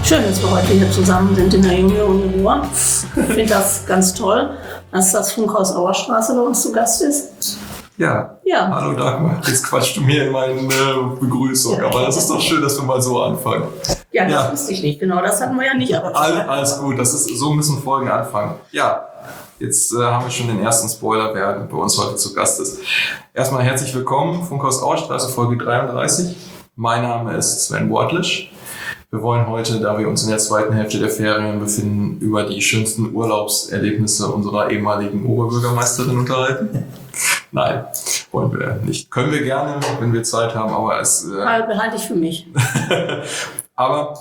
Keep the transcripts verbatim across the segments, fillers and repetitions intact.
Schön, dass wir heute hier zusammen sind in der Junior-Uni Ruhr. Ich finde das ganz toll, dass das Funkhaus Auerstraße bei uns zu Gast ist. Ja. Ja. Hallo Dagmar, jetzt quatschst du mir in meine äh, Begrüßung, ja. Aber das ist doch schön, dass wir mal so anfangen. Ja, das ja. wusste ich nicht, genau, das hatten wir ja nicht. Aber All, alles gut, das ist, so müssen Folgen anfangen. Ja, jetzt äh, haben wir schon den ersten Spoiler, wer bei uns heute zu Gast ist. Erstmal herzlich willkommen, Funkhaus Auerstraße, Folge dreiunddreißig. Mein Name ist Sven Wortlisch. Wir wollen heute, da wir uns in der zweiten Hälfte der Ferien befinden, über die schönsten Urlaubserlebnisse unserer ehemaligen Oberbürgermeisterin unterhalten. Nein, wollen wir nicht. Können wir gerne, wenn wir Zeit haben, aber es... Äh behalte ich für mich. Aber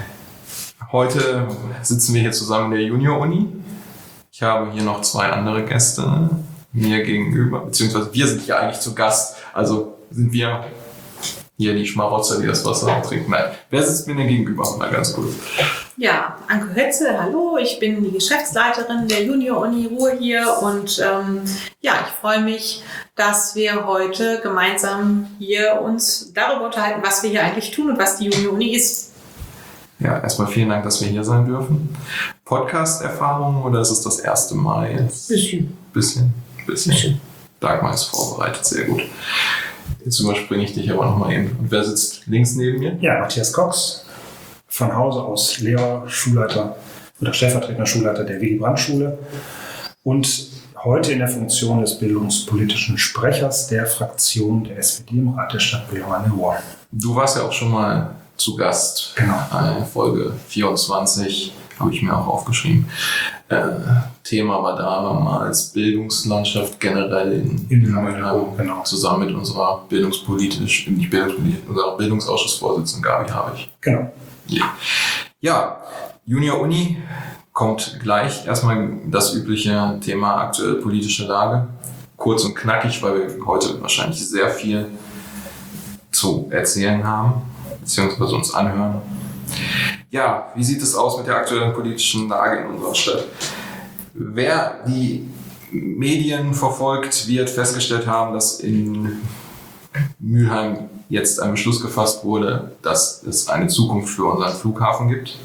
heute sitzen wir hier zusammen in der Junior-Uni. Ich habe hier noch zwei andere Gäste mir gegenüber, beziehungsweise wir sind hier eigentlich zu Gast, also sind wir... Hier die Schmarotzer, die das Wasser trinken. Nein, wer sitzt mir denn gegenüber? Mal ganz kurz. Ja, Anke Hötze, hallo. Ich bin die Geschäftsleiterin der Junior-Uni Ruhr hier und ähm, ja, ich freue mich, dass wir heute gemeinsam hier uns darüber unterhalten, was wir hier eigentlich tun und was die Junior-Uni ist. Ja, erstmal vielen Dank, dass wir hier sein dürfen. Podcast-Erfahrung oder ist es das erste Mal jetzt? Bisschen. Bisschen? Bisschen. Bisschen. Dagmar ist vorbereitet, sehr gut. Jetzt überspringe ich dich aber nochmal eben. Und wer sitzt links neben mir? Ja, Matthias Cox, von Hause aus Lehrer, Schulleiter oder stellvertretender Schulleiter der Willy-Brandt-Schule und heute in der Funktion des bildungspolitischen Sprechers der Fraktion der S P D im Rat der Stadt Bildung-Ruhr. Du warst ja auch schon mal zu Gast. Genau. Eine Folge vierundzwanzig habe ich mir auch aufgeschrieben. Äh, Thema war damals Bildungslandschaft generell in, in Mülheim, genau. Zusammen mit unserer bildungspolitisch, nicht bildungspolitisch, unserer Bildungsausschussvorsitzenden Gabi Habich. Genau. Ja. Ja, Junior-Uni kommt gleich. Erstmal das übliche Thema aktuelle politische Lage. Kurz und knackig, weil wir heute wahrscheinlich sehr viel zu erzählen haben, beziehungsweise uns anhören. Ja, wie sieht es aus mit der aktuellen politischen Lage in unserer Stadt? Wer die Medien verfolgt, wird festgestellt haben, dass in Mülheim jetzt ein Beschluss gefasst wurde, dass es eine Zukunft für unseren Flughafen gibt.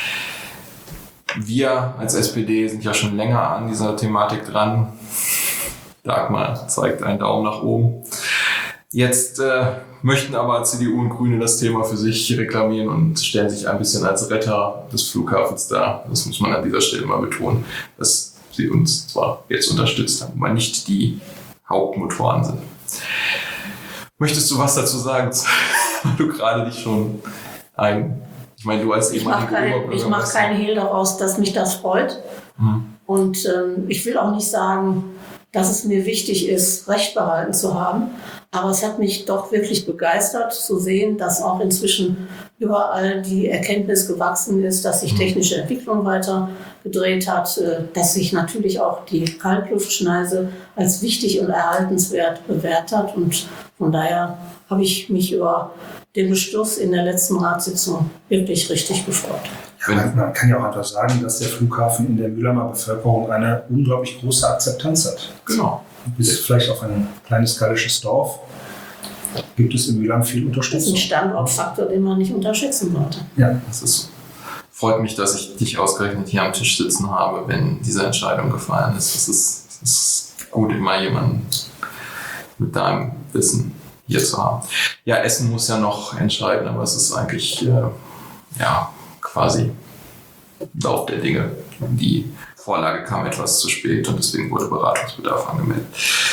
Wir als S P D sind ja schon länger an dieser Thematik dran. Dagmar zeigt einen Daumen nach oben. Jetzt äh, möchten aber C D U und Grüne das Thema für sich reklamieren und stellen sich ein bisschen als Retter des Flughafens dar. Das muss man an dieser Stelle mal betonen, dass sie uns zwar jetzt unterstützt haben, aber nicht die Hauptmotoren sind. Möchtest du was dazu sagen, weil du gerade dich schon ein... Ich meine, du als ehemalige Oberbürgermeister... Ich mache keinen Hehl daraus, dass mich das freut. Hm. Und ähm, ich will auch nicht sagen, dass es mir wichtig ist, Recht behalten zu haben. Aber es hat mich doch wirklich begeistert zu sehen, dass auch inzwischen überall die Erkenntnis gewachsen ist, dass sich technische Entwicklung weiter gedreht hat, dass sich natürlich auch die Kaltluftschneise als wichtig und erhaltenswert bewährt hat. Und von daher habe ich mich über den Beschluss in der letzten Ratssitzung wirklich richtig gefreut. Ja, man kann ja auch einfach sagen, dass der Flughafen in der Mülheimer Bevölkerung eine unglaublich große Akzeptanz hat. Genau. Bis vielleicht auf ein kleines gallisches Dorf gibt es in Mülheim viel Unterstützung. Das ist ein Standortfaktor, den man nicht unterschätzen sollte. Ja, das ist, freut mich, dass ich dich ausgerechnet hier am Tisch sitzen habe, wenn diese Entscheidung gefallen ist. Es ist, es ist gut, immer jemanden mit deinem Wissen hier zu haben. Ja, Essen muss ja noch entscheiden, aber es ist eigentlich äh, ja, quasi Lauf der Dinge. Die Vorlage kam etwas zu spät und deswegen wurde Beratungsbedarf angemeldet.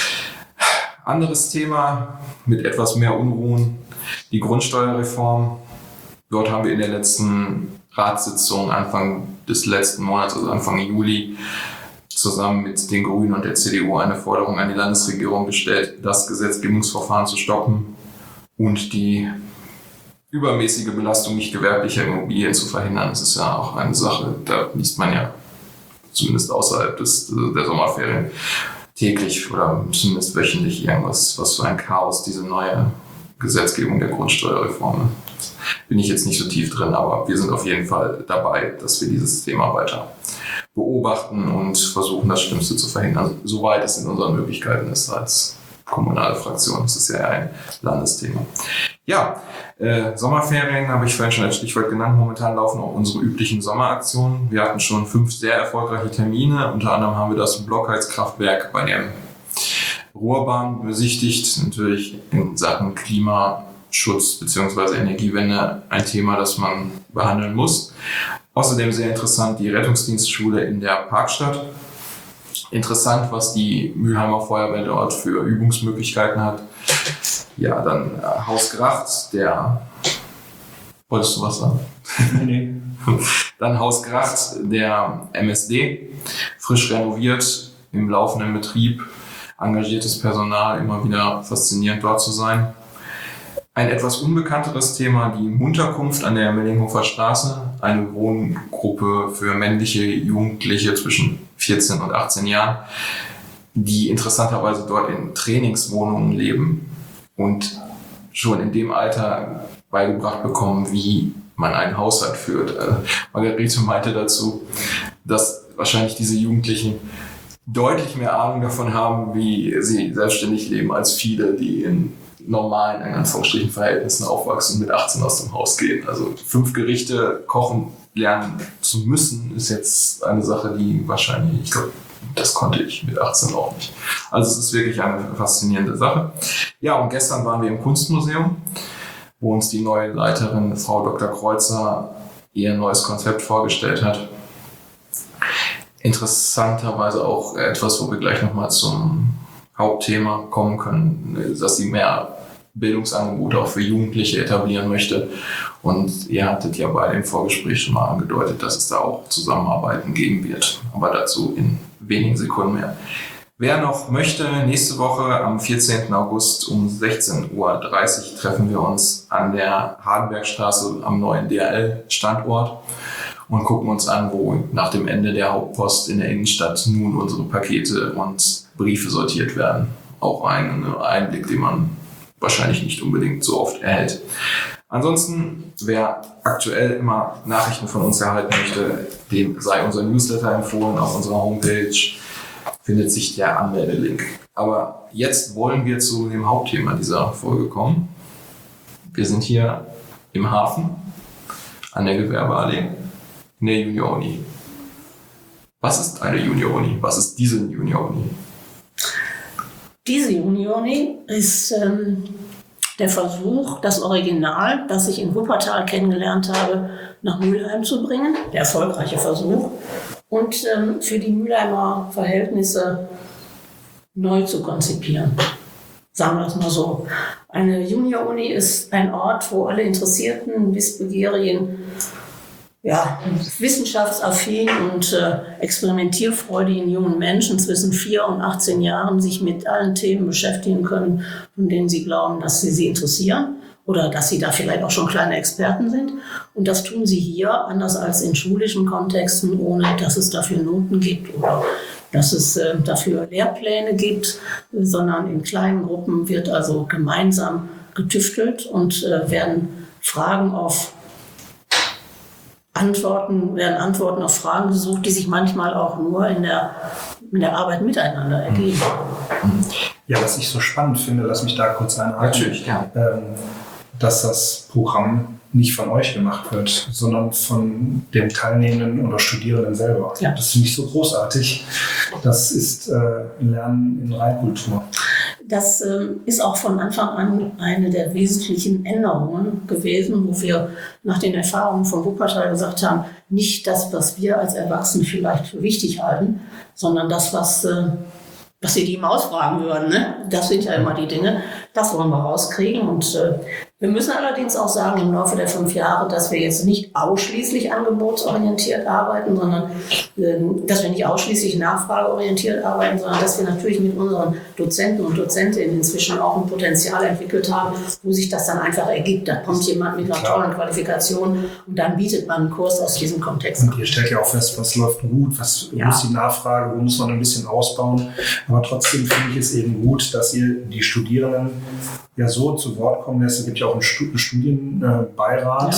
Anderes Thema mit etwas mehr Unruhen, die Grundsteuerreform. Dort haben wir in der letzten Ratssitzung Anfang des letzten Monats, also Anfang Juli, zusammen mit den Grünen und der C D U eine Forderung an die Landesregierung gestellt, das Gesetzgebungsverfahren zu stoppen und die übermäßige Belastung nicht gewerblicher Immobilien zu verhindern. Das ist ja auch eine Sache, da liest man ja zumindest außerhalb des, der Sommerferien täglich oder zumindest wöchentlich irgendwas, was für ein Chaos diese neue Gesetzgebung der Grundsteuerreform ist. Bin ich jetzt nicht so tief drin, aber wir sind auf jeden Fall dabei, dass wir dieses Thema weiter beobachten und versuchen, das Schlimmste zu verhindern, soweit es in unseren Möglichkeiten ist als kommunale Fraktion. Das ist ja ein Landesthema. Ja, äh, Sommerferien habe ich vorhin schon als Stichwort genannt. Momentan laufen auch unsere üblichen Sommeraktionen. Wir hatten schon fünf sehr erfolgreiche Termine. Unter anderem haben wir das Blockheizkraftwerk bei der Ruhrbahn besichtigt. Natürlich in Sachen Klimaschutz bzw. Energiewende ein Thema, das man behandeln muss. Außerdem sehr interessant die Rettungsdienstschule in der Parkstadt. Interessant, was die Mülheimer Feuerwehr dort für Übungsmöglichkeiten hat. Ja, dann äh, Haus Gracht, der... Wolltest du was sagen? Nee. Dann Haus Gracht, der M S D, frisch renoviert, im laufenden Betrieb, engagiertes Personal, immer wieder faszinierend dort zu sein. Ein etwas unbekannteres Thema, die Munterkunft an der Mellinghofer Straße, eine Wohngruppe für männliche Jugendliche zwischen vierzehn und achtzehn Jahren, die interessanterweise dort in Trainingswohnungen leben und schon in dem Alter beigebracht bekommen, wie man einen Haushalt führt. Äh, Margarete meinte dazu, dass wahrscheinlich diese Jugendlichen deutlich mehr Ahnung davon haben, wie sie selbstständig leben, als viele, die in normalen, in Anführungsstrichen, Verhältnissen aufwachsen und mit achtzehn aus dem Haus gehen. Also fünf Gerichte kochen lernen zu müssen, ist jetzt eine Sache, die wahrscheinlich, ich glaube, das konnte ich mit achtzehn auch nicht. Also es ist wirklich eine faszinierende Sache. Ja, und gestern waren wir im Kunstmuseum, wo uns die neue Leiterin, Frau Doktor Kreuzer, ihr neues Konzept vorgestellt hat. Interessanterweise auch etwas, wo wir gleich nochmal zum Hauptthema kommen können, dass sie mehr Bildungsangebote auch für Jugendliche etablieren möchte. Und ihr hattet ja beide im Vorgespräch schon mal angedeutet, dass es da auch Zusammenarbeiten geben wird. Aber dazu in wenigen Sekunden mehr. Wer noch möchte, nächste Woche am vierzehnten August um sechzehn Uhr dreißig treffen wir uns an der Hardenbergstraße am neuen D H L-Standort und gucken uns an, wo nach dem Ende der Hauptpost in der Innenstadt nun unsere Pakete und Briefe sortiert werden. Auch ein Einblick, den man wahrscheinlich nicht unbedingt so oft erhält. Ansonsten, wer aktuell immer Nachrichten von uns erhalten möchte, dem sei unser Newsletter empfohlen. Auf unserer Homepage findet sich der Anmeldelink. Aber jetzt wollen wir zu dem Hauptthema dieser Folge kommen. Wir sind hier im Hafen an der Gewerbeallee in der Junior-Uni. Was ist eine Junior-Uni? Was ist diese Junior-Uni? Diese Junior-Uni ist ähm, der Versuch, das Original, das ich in Wuppertal kennengelernt habe, nach Mülheim zu bringen. Der erfolgreiche Versuch. Und ähm, für die Mülheimer Verhältnisse neu zu konzipieren. Sagen wir es mal so. Eine Junior-Uni ist ein Ort, wo alle interessierten, wissbegierigen, ja, wissenschaftsaffin und äh, experimentierfreudigen jungen Menschen zwischen vier und achtzehn Jahren sich mit allen Themen beschäftigen können, von denen sie glauben, dass sie sie interessieren oder dass sie da vielleicht auch schon kleine Experten sind. Und das tun sie hier, anders als in schulischen Kontexten, ohne dass es dafür Noten gibt oder dass es äh, dafür Lehrpläne gibt, sondern in kleinen Gruppen wird also gemeinsam getüftelt und äh, werden Fragen auf Antworten, werden Antworten auf Fragen gesucht, die sich manchmal auch nur in der, in der Arbeit miteinander ergeben. Ja, was ich so spannend finde, lass mich da kurz einhaken. Natürlich, ja. Ähm, dass das Programm nicht von euch gemacht wird, sondern von den Teilnehmenden oder Studierenden selber. Ja. Das finde ich so großartig. Das ist äh, Lernen in Reinkultur. Das ähm, ist auch von Anfang an eine der wesentlichen Änderungen gewesen, wo wir nach den Erfahrungen von Wuppertal gesagt haben, nicht das, was wir als Erwachsene vielleicht für wichtig halten, sondern das, was, äh, was sie die ihm ausfragen würden. Ne? Das sind ja immer die Dinge. Das wollen wir rauskriegen. Und äh, wir müssen allerdings auch sagen, im Laufe der fünf Jahre, dass wir jetzt nicht ausschließlich angebotsorientiert arbeiten, sondern äh, dass wir nicht ausschließlich nachfrageorientiert arbeiten, sondern dass wir natürlich mit unseren Dozenten und Dozentinnen inzwischen auch ein Potenzial entwickelt haben, wo sich das dann einfach ergibt. Da kommt jemand mit einer tollen Qualifikation und dann bietet man einen Kurs aus diesem Kontext. Und ihr stellt ja auch fest, was läuft gut, was ja. muss die Nachfrage, wo muss man ein bisschen ausbauen. Aber trotzdem finde ich es eben gut, dass ihr die Studierenden ja so zu Wort kommen lässt. Es gibt ja auch einen Studienbeirat, ja.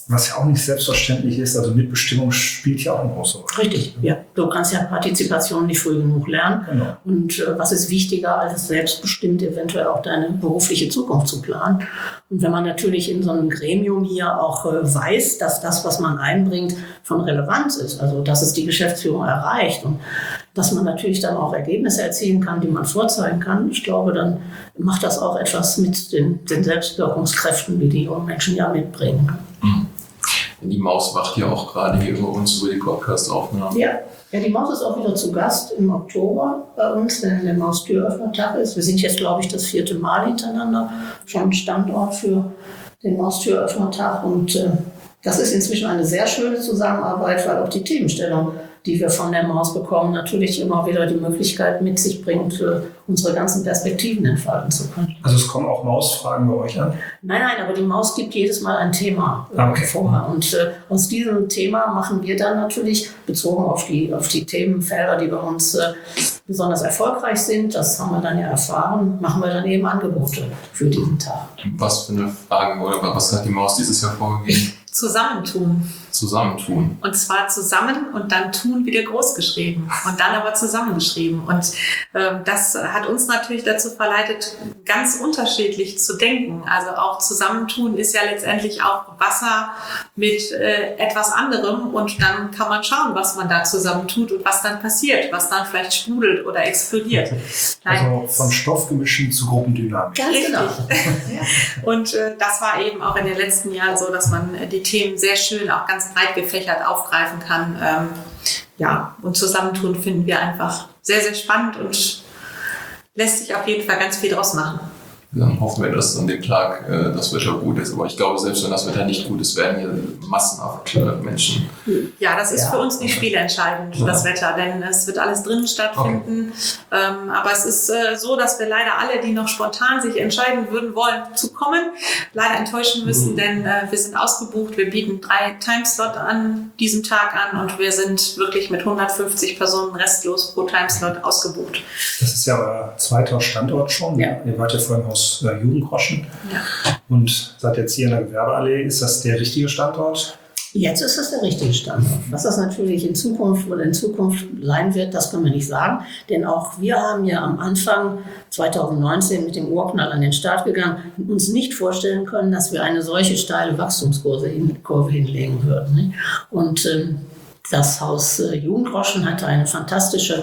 was ja auch nicht selbstverständlich ist, also Mitbestimmung spielt ja auch eine große Rolle. Richtig, ja. Du kannst ja Partizipation nicht früh genug lernen. Genau. Und äh, was ist wichtiger, als selbstbestimmt eventuell auch deine berufliche Zukunft zu planen? Und wenn man natürlich in so einem Gremium hier auch äh, weiß, dass das, was man einbringt, von Relevanz ist, also dass es die Geschäftsführung erreicht und dass man natürlich dann auch Ergebnisse erzielen kann, die man vorzeigen kann, ich glaube, dann macht das auch etwas mit den, den Selbstwirkungskräften, die die jungen Menschen ja mitbringen. Mhm. Die Maus wacht ja auch gerade hier über uns über die Podcast-Aufnahmen. Ja. ja, die Maus ist auch wieder zu Gast im Oktober bei uns, wenn der Maustüröffnertag ist. Wir sind jetzt, glaube ich, das vierte Mal hintereinander schon Standort für den Maustüröffnertag. Und äh, das ist inzwischen eine sehr schöne Zusammenarbeit, weil auch die Themenstellung, die wir von der Maus bekommen, natürlich immer wieder die Möglichkeit mit sich bringt, für unsere ganzen Perspektiven entfalten zu können. Also es kommen auch Mausfragen bei euch an? Nein, nein, aber die Maus gibt jedes Mal ein Thema äh, okay. vor. Und äh, aus diesem Thema machen wir dann natürlich, bezogen auf die, auf die Themenfelder, die bei uns äh, besonders erfolgreich sind, das haben wir dann ja erfahren, machen wir dann eben Angebote für diesen Tag. Was für eine Frage oder was hat die Maus dieses Jahr vorgegeben? Zusammentun. Zusammentun. Und zwar zusammen und dann tun wieder groß geschrieben und dann aber zusammengeschrieben. Und ähm, das hat uns natürlich dazu verleitet, ganz unterschiedlich zu denken. Also auch Zusammentun ist ja letztendlich auch Wasser mit äh, etwas anderem und dann kann man schauen, was man da zusammentut und was dann passiert, was dann vielleicht sprudelt oder explodiert. Also von Stoffgemischen zu Gruppendynamik. Ganz genau. Und äh, das war eben auch in den letzten Jahren so, dass man äh, die Themen sehr schön auch ganz breit gefächert aufgreifen kann. Ähm, ja, und Zusammentun finden wir einfach sehr, sehr spannend und lässt sich auf jeden Fall ganz viel draus machen. Dann hoffen wir, dass an dem Tag äh, das Wetter gut ist. Aber ich glaube, selbst wenn das Wetter nicht gut ist, werden hier massenhaft äh, Menschen. Ja, das ist ja. für uns nicht spielentscheidend, ja. das Wetter, denn es wird alles drinnen stattfinden. Okay. Ähm, aber es ist äh, so, dass wir leider alle, die noch spontan sich entscheiden würden wollen, zu kommen, leider enttäuschen müssen, mhm. denn äh, wir sind ausgebucht. Wir bieten drei Timeslot an diesem Tag an und wir sind wirklich mit hundertfünfzig Personen restlos pro Timeslot ausgebucht. Das ist ja euer zweiter Standort schon. Ja. Ihr wart ja vorhin aus Jugendgroschen ja. und seid jetzt hier in der Gewerbeallee. Ist das der richtige Standort? Jetzt ist das der richtige Standort. Was das natürlich in Zukunft oder in Zukunft sein wird, das können wir nicht sagen. Denn auch wir haben ja am Anfang zwanzig neunzehn mit dem Urknall an den Start gegangen und uns nicht vorstellen können, dass wir eine solche steile Wachstumskurve hin, Kurve hinlegen würden. Und ähm, das Haus äh, Jugendgroschen hatte eine fantastische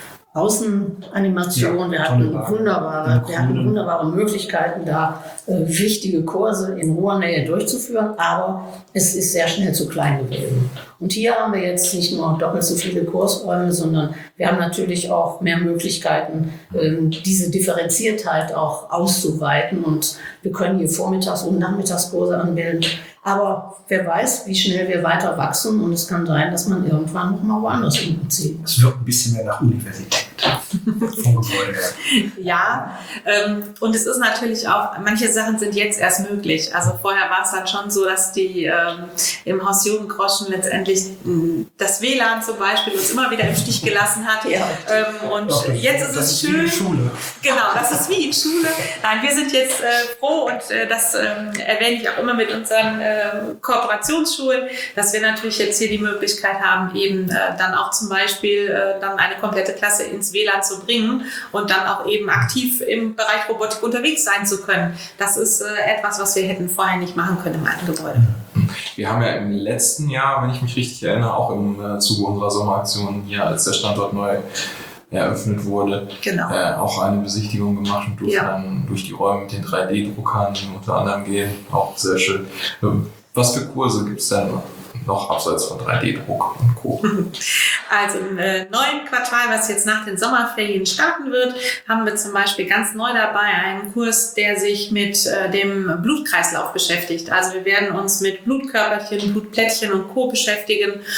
Außenanimation. Ja, wir hatten wunderbare, wir hatten wunderbare Möglichkeiten, da äh, wichtige Kurse in hoher Nähe durchzuführen, aber es ist sehr schnell zu klein gewesen. Und hier haben wir jetzt nicht nur doppelt so viele Kursräume, sondern wir haben natürlich auch mehr Möglichkeiten, ähm, diese Differenziertheit auch auszuweiten und wir können hier Vormittags- und Nachmittagskurse anbilden. Aber wer weiß, wie schnell wir weiter wachsen und es kann sein, dass man irgendwann noch mal woanders hinzieht. Es wirkt ein bisschen mehr nach Universität vom Gebäude her. Ja, ähm, und es ist natürlich auch, manche Sachen sind jetzt erst möglich. Also vorher war es dann schon so, dass die ähm, im Haus Jugendgroschen letztendlich mh, das W L A N zum Beispiel uns immer wieder im Stich gelassen hat. Ja. Ähm, und Doch, das, jetzt ist das es ist schön. Wie in Schule. Genau, das ist wie in Schule. Nein, wir sind jetzt äh, froh und äh, das ähm, erwähne ich auch immer mit unseren äh, Kooperationsschulen, dass wir natürlich jetzt hier die Möglichkeit haben, eben äh, dann auch zum Beispiel äh, dann eine komplette Klasse ins W L A N zu bringen und dann auch eben aktiv im Bereich Robotik unterwegs sein zu können. Das ist äh, etwas, was wir hätten vorher nicht machen können im alten Gebäude. Wir haben ja im letzten Jahr, wenn ich mich richtig erinnere, auch im äh, Zuge unserer Sommeraktion hier, als der Standort neu eröffnet wurde, genau. äh, auch eine Besichtigung gemacht und durften ja. dann durch die Räume mit den drei D Druckern unter anderem gehen. Auch sehr schön. Was für Kurse gibt es denn noch abseits von drei D Druck und Co.? Also im äh, neuen Quartal, was jetzt nach den Sommerferien starten wird, haben wir zum Beispiel ganz neu dabei einen Kurs, der sich mit äh, dem Blutkreislauf beschäftigt. Also wir werden uns mit Blutkörperchen, Blutplättchen und Co. beschäftigen.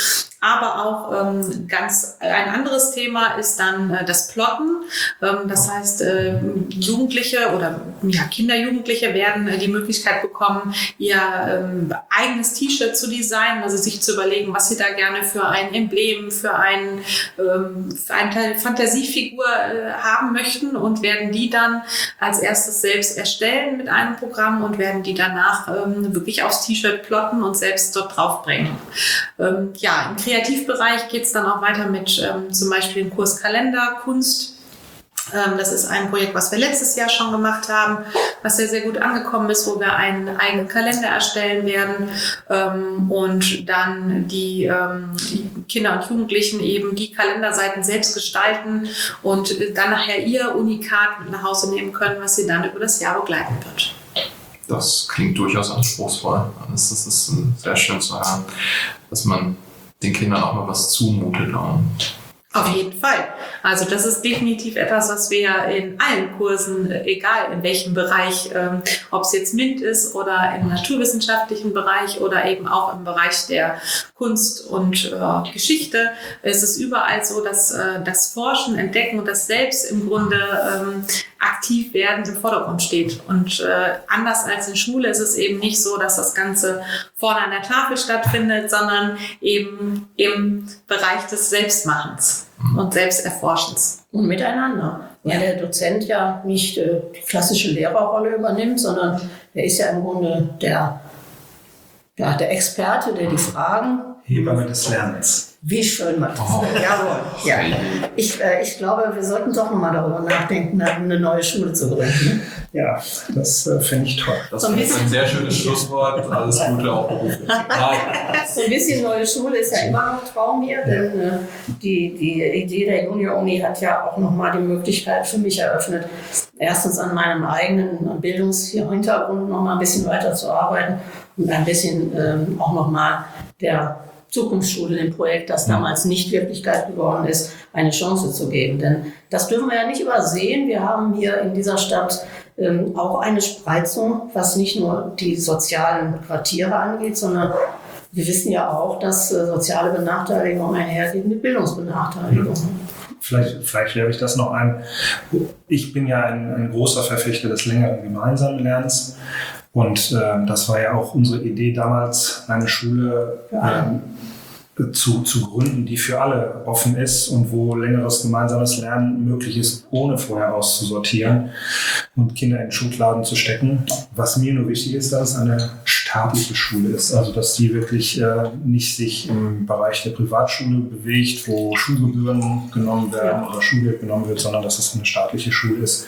Aber auch ähm, ganz ein anderes Thema ist dann äh, das Plotten. Ähm, das heißt, äh, Jugendliche oder ja, Kinder, Jugendliche werden äh, die Möglichkeit bekommen, ihr ähm, eigenes T-Shirt zu designen, also sich zu überlegen, was sie da gerne für ein Emblem, für, ein, ähm, für eine Fantasiefigur äh, haben möchten und werden die dann als erstes selbst erstellen mit einem Programm und werden die danach ähm, wirklich aufs T-Shirt plotten und selbst dort draufbringen. Ähm, ja, im Kreativbereich geht es dann auch weiter mit ähm, zum Beispiel dem Kurs Kalenderkunst. Das ist ein Projekt, was wir letztes Jahr schon gemacht haben, was sehr, sehr gut angekommen ist, wo wir einen eigenen Kalender erstellen werden und dann die Kinder und Jugendlichen eben die Kalenderseiten selbst gestalten und dann nachher ihr Unikat mit nach Hause nehmen können, was sie dann über das Jahr begleiten wird. Das klingt durchaus anspruchsvoll. Das ist, das ist sehr schön zu hören, dass man den Kindern auch mal was zumutet. Auf jeden Fall. Also das ist definitiv etwas, was wir in allen Kursen, egal in welchem Bereich, ähm, ob es jetzt MINT ist oder im naturwissenschaftlichen Bereich oder eben auch im Bereich der Kunst und äh, Geschichte, ist es überall so, dass äh, das Forschen, Entdecken und das Selbst im Grunde ähm, aktiv werden im Vordergrund steht. Und äh, anders als in Schule ist es eben nicht so, dass das Ganze vorne an der Tafel stattfindet, sondern eben im Bereich des Selbstmachens und Selbsterforschens. Und miteinander. Weil der Dozent ja nicht äh, die klassische Lehrerrolle übernimmt, sondern er ist ja im Grunde der, ja, der Experte, der die Fragen... Hebamme des Lernens. Wie schön, Matthias. Oh. Jawohl. Ja. Ich, äh, ich glaube, wir sollten doch nochmal darüber nachdenken, eine neue Schule zu gründen. Ja, das äh, finde ich toll. Das so ein ist ein sehr schönes Schlusswort. Alles Gute auch beruflich. So ein bisschen neue Schule ist ja immer noch Traum hier, denn äh, die, die Idee der Junior-Uni hat ja auch nochmal die Möglichkeit für mich eröffnet, erstens an meinem eigenen Bildungshintergrund nochmal ein bisschen weiter zu arbeiten und ein bisschen ähm, auch nochmal der Zukunftsschule, dem Projekt, das damals nicht Wirklichkeit geworden ist, eine Chance zu geben. Denn das dürfen wir ja nicht übersehen. Wir haben hier in dieser Stadt ähm, auch eine Spreizung, was nicht nur die sozialen Quartiere angeht, sondern wir wissen ja auch, dass äh, soziale Benachteiligung einhergeht mit Bildungsbenachteiligung. Vielleicht, vielleicht werfe ich das noch ein. Ich bin ja ein, ein großer Verfechter des längeren gemeinsamen Lernens. Und äh, das war ja auch unsere Idee damals, eine Schule ähm, zu, zu gründen, die für alle offen ist und wo längeres gemeinsames Lernen möglich ist, ohne vorher auszusortieren und Kinder in Schubladen zu stecken. Was mir nur wichtig ist, dass es eine staatliche Schule ist, also dass die wirklich äh, nicht sich im Bereich der Privatschule bewegt, wo Schulgebühren genommen werden oder Schulgeld genommen wird, sondern dass es eine staatliche Schule ist.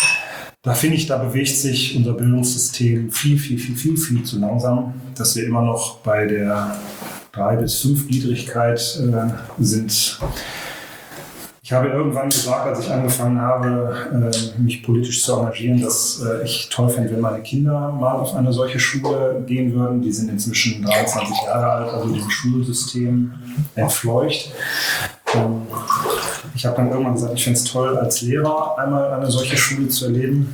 Da finde ich, da bewegt sich unser Bildungssystem viel, viel, viel, viel, viel zu langsam, dass wir immer noch bei der drei- bis fünfgliedrigkeit äh, sind. Ich habe irgendwann gesagt, als ich angefangen habe, äh, mich politisch zu engagieren, dass äh, ich toll fände, wenn meine Kinder mal auf eine solche Schule gehen würden. Die sind inzwischen dreiundzwanzig Jahre alt, also dem Schulsystem entfleucht. Ähm, Ich habe dann irgendwann gesagt, ich finde es toll, als Lehrer einmal eine solche Schule zu erleben.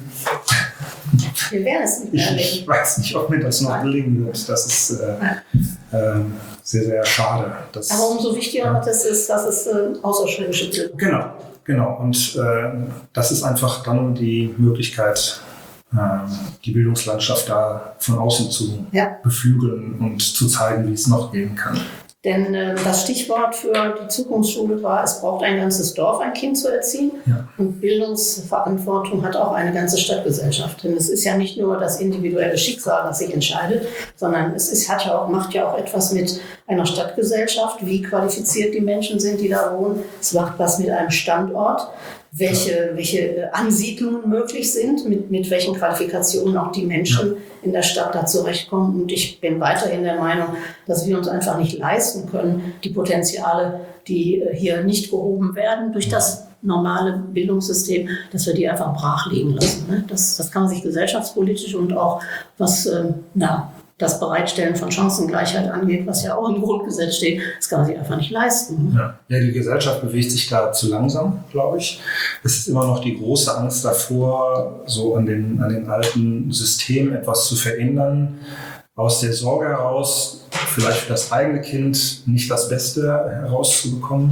Wir werden es nicht mehr erleben. Ich weiß nicht, ob mir das noch gelingen wird. Das ist äh, äh, sehr, sehr schade. Dass, Aber umso wichtiger ja. das ist, dass es äh, außerschulische Bildung. Genau, genau. Und äh, das ist einfach dann die Möglichkeit, äh, die Bildungslandschaft da von außen zu ja. beflügeln und zu zeigen, wie es noch gehen kann. Denn äh, das Stichwort für die Zukunftsschule war, es braucht ein ganzes Dorf, ein Kind zu erziehen. Ja. Und Bildungsverantwortung hat auch eine ganze Stadtgesellschaft. Denn es ist ja nicht nur das individuelle Schicksal, das sich entscheidet, sondern es ist, hat ja auch, macht ja auch etwas mit einer Stadtgesellschaft, wie qualifiziert die Menschen sind, die da wohnen. Es macht was mit einem Standort, welche, welche Ansiedlungen möglich sind, mit, mit welchen Qualifikationen auch die Menschen ja. in der Stadt da zurechtkommen. Und ich bin weiterhin der Meinung, dass wir uns einfach nicht leisten können, die Potenziale, die hier nicht gehoben werden durch das normale Bildungssystem, dass wir die einfach brach liegen lassen. Das, das kann man sich gesellschaftspolitisch und auch was ähm, na, das Bereitstellen von Chancengleichheit angeht, was ja auch im Grundgesetz steht, das kann man sich einfach nicht leisten. Ja, ja, die Gesellschaft bewegt sich da zu langsam, glaube ich. Es ist immer noch die große Angst davor, so an den, an den alten Systemen etwas zu verändern, aus der Sorge heraus, vielleicht für das eigene Kind nicht das Beste herauszubekommen.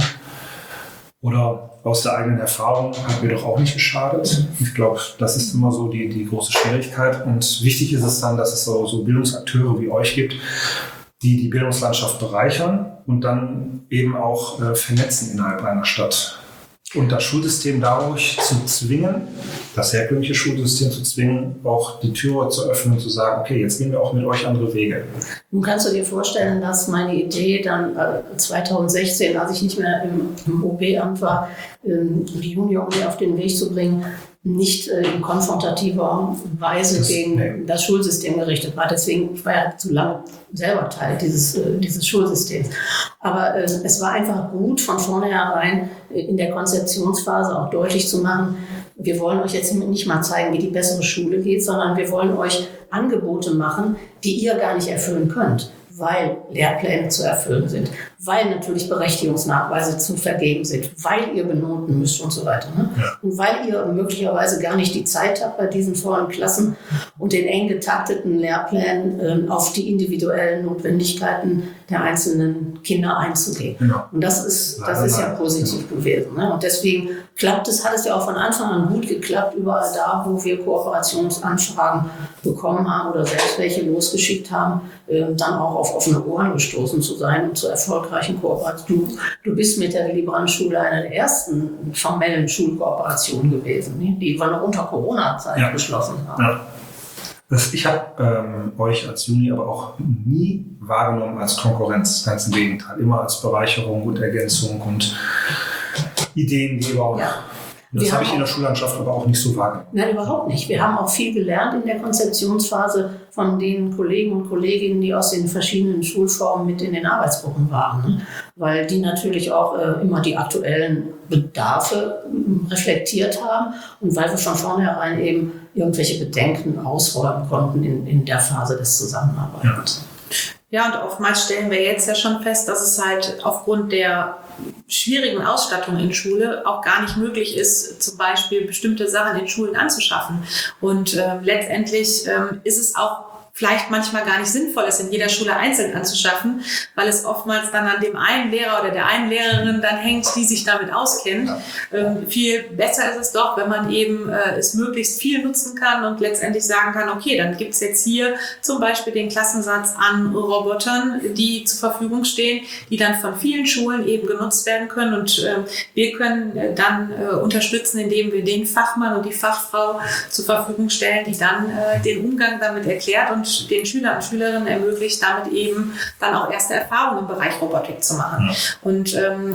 Oder aus der eigenen Erfahrung hat mir doch auch nicht geschadet. Ich glaube, das ist immer so die, die große Schwierigkeit. Und wichtig ist es dann, dass es so, so Bildungsakteure wie euch gibt, die die Bildungslandschaft bereichern und dann eben auch äh, vernetzen innerhalb einer Stadt. Und das Schulsystem dadurch zu zwingen, das herkömmliche Schulsystem zu zwingen, auch die Türe zu öffnen und zu sagen, okay, jetzt gehen wir auch mit euch andere Wege. Nun kannst du dir vorstellen, dass meine Idee dann äh, zweitausendsechzehn, als ich nicht mehr im, im O B-Amt war, äh, die Junior-Uni auf den Weg zu bringen, nicht äh, in konfrontativer Weise das, gegen nee. das Schulsystem gerichtet war. Deswegen ich war ja zu lange selber Teil dieses, äh, dieses Schulsystems. Aber äh, es war einfach gut, von vornherein äh, in der Konzeptionsphase auch deutlich zu machen, wir wollen euch jetzt nicht mal zeigen, wie die bessere Schule geht, sondern wir wollen euch Angebote machen, die ihr gar nicht erfüllen könnt, weil Lehrpläne zu erfüllen sind, weil natürlich Berechtigungsnachweise zu vergeben sind, weil ihr benoten müsst und so weiter. Ne? Ja. Und weil ihr möglicherweise gar nicht die Zeit habt, bei diesen vollen Klassen und den eng getakteten Lehrplänen äh, auf die individuellen Notwendigkeiten der einzelnen Kinder einzugehen. Genau. Und das ist, das ist ja positiv gewesen. Ne? Und deswegen klappt es, hat es ja auch von Anfang an gut geklappt, überall da, wo wir Kooperationsanfragen bekommen haben oder selbst welche losgeschickt haben, äh, dann auch auf offene Ohren gestoßen zu sein und zu erfolgreichen Kooperationen. Du, du bist mit der Willy-Brandt-Schule einer der ersten formellen Schulkooperationen gewesen, ne? Die wir noch unter Corona-Zeit ja. beschlossen haben. Ja. Das, ich habe ähm, euch als Juni aber auch nie wahrgenommen als Konkurrenz, ganz im Gegenteil, immer als Bereicherung und Ergänzung und Ideengeber. Ja. Das habe ich in der Schullandschaft aber auch nicht so wahrgenommen. Nein, überhaupt nicht. Wir haben auch viel gelernt in der Konzeptionsphase von den Kollegen und Kolleginnen, die aus den verschiedenen Schulformen mit in den Arbeitsgruppen waren. Ne? Weil die natürlich auch äh, immer die aktuellen Bedarfe äh, reflektiert haben und weil wir von vornherein eben irgendwelche Bedenken ausräumen konnten in, in der Phase des Zusammenarbeitens. Ja. Ja, und oftmals stellen wir jetzt ja schon fest, dass es halt aufgrund der schwierigen Ausstattung in Schule auch gar nicht möglich ist, zum Beispiel bestimmte Sachen in Schulen anzuschaffen. Und äh, letztendlich ähm, ist es auch vielleicht manchmal gar nicht sinnvoll ist, in jeder Schule einzeln anzuschaffen, weil es oftmals dann an dem einen Lehrer oder der einen Lehrerin dann hängt, die sich damit auskennt. Ähm, viel besser ist es doch, wenn man eben äh, es möglichst viel nutzen kann und letztendlich sagen kann, okay, dann gibt's jetzt hier zum Beispiel den Klassensatz an Robotern, die zur Verfügung stehen, die dann von vielen Schulen eben genutzt werden können und äh, wir können äh, dann äh, unterstützen, indem wir den Fachmann und die Fachfrau zur Verfügung stellen, die dann äh, den Umgang damit erklärt und den Schülern und Schülerinnen ermöglicht, damit eben dann auch erste Erfahrungen im Bereich Robotik zu machen. Ja. Und ähm,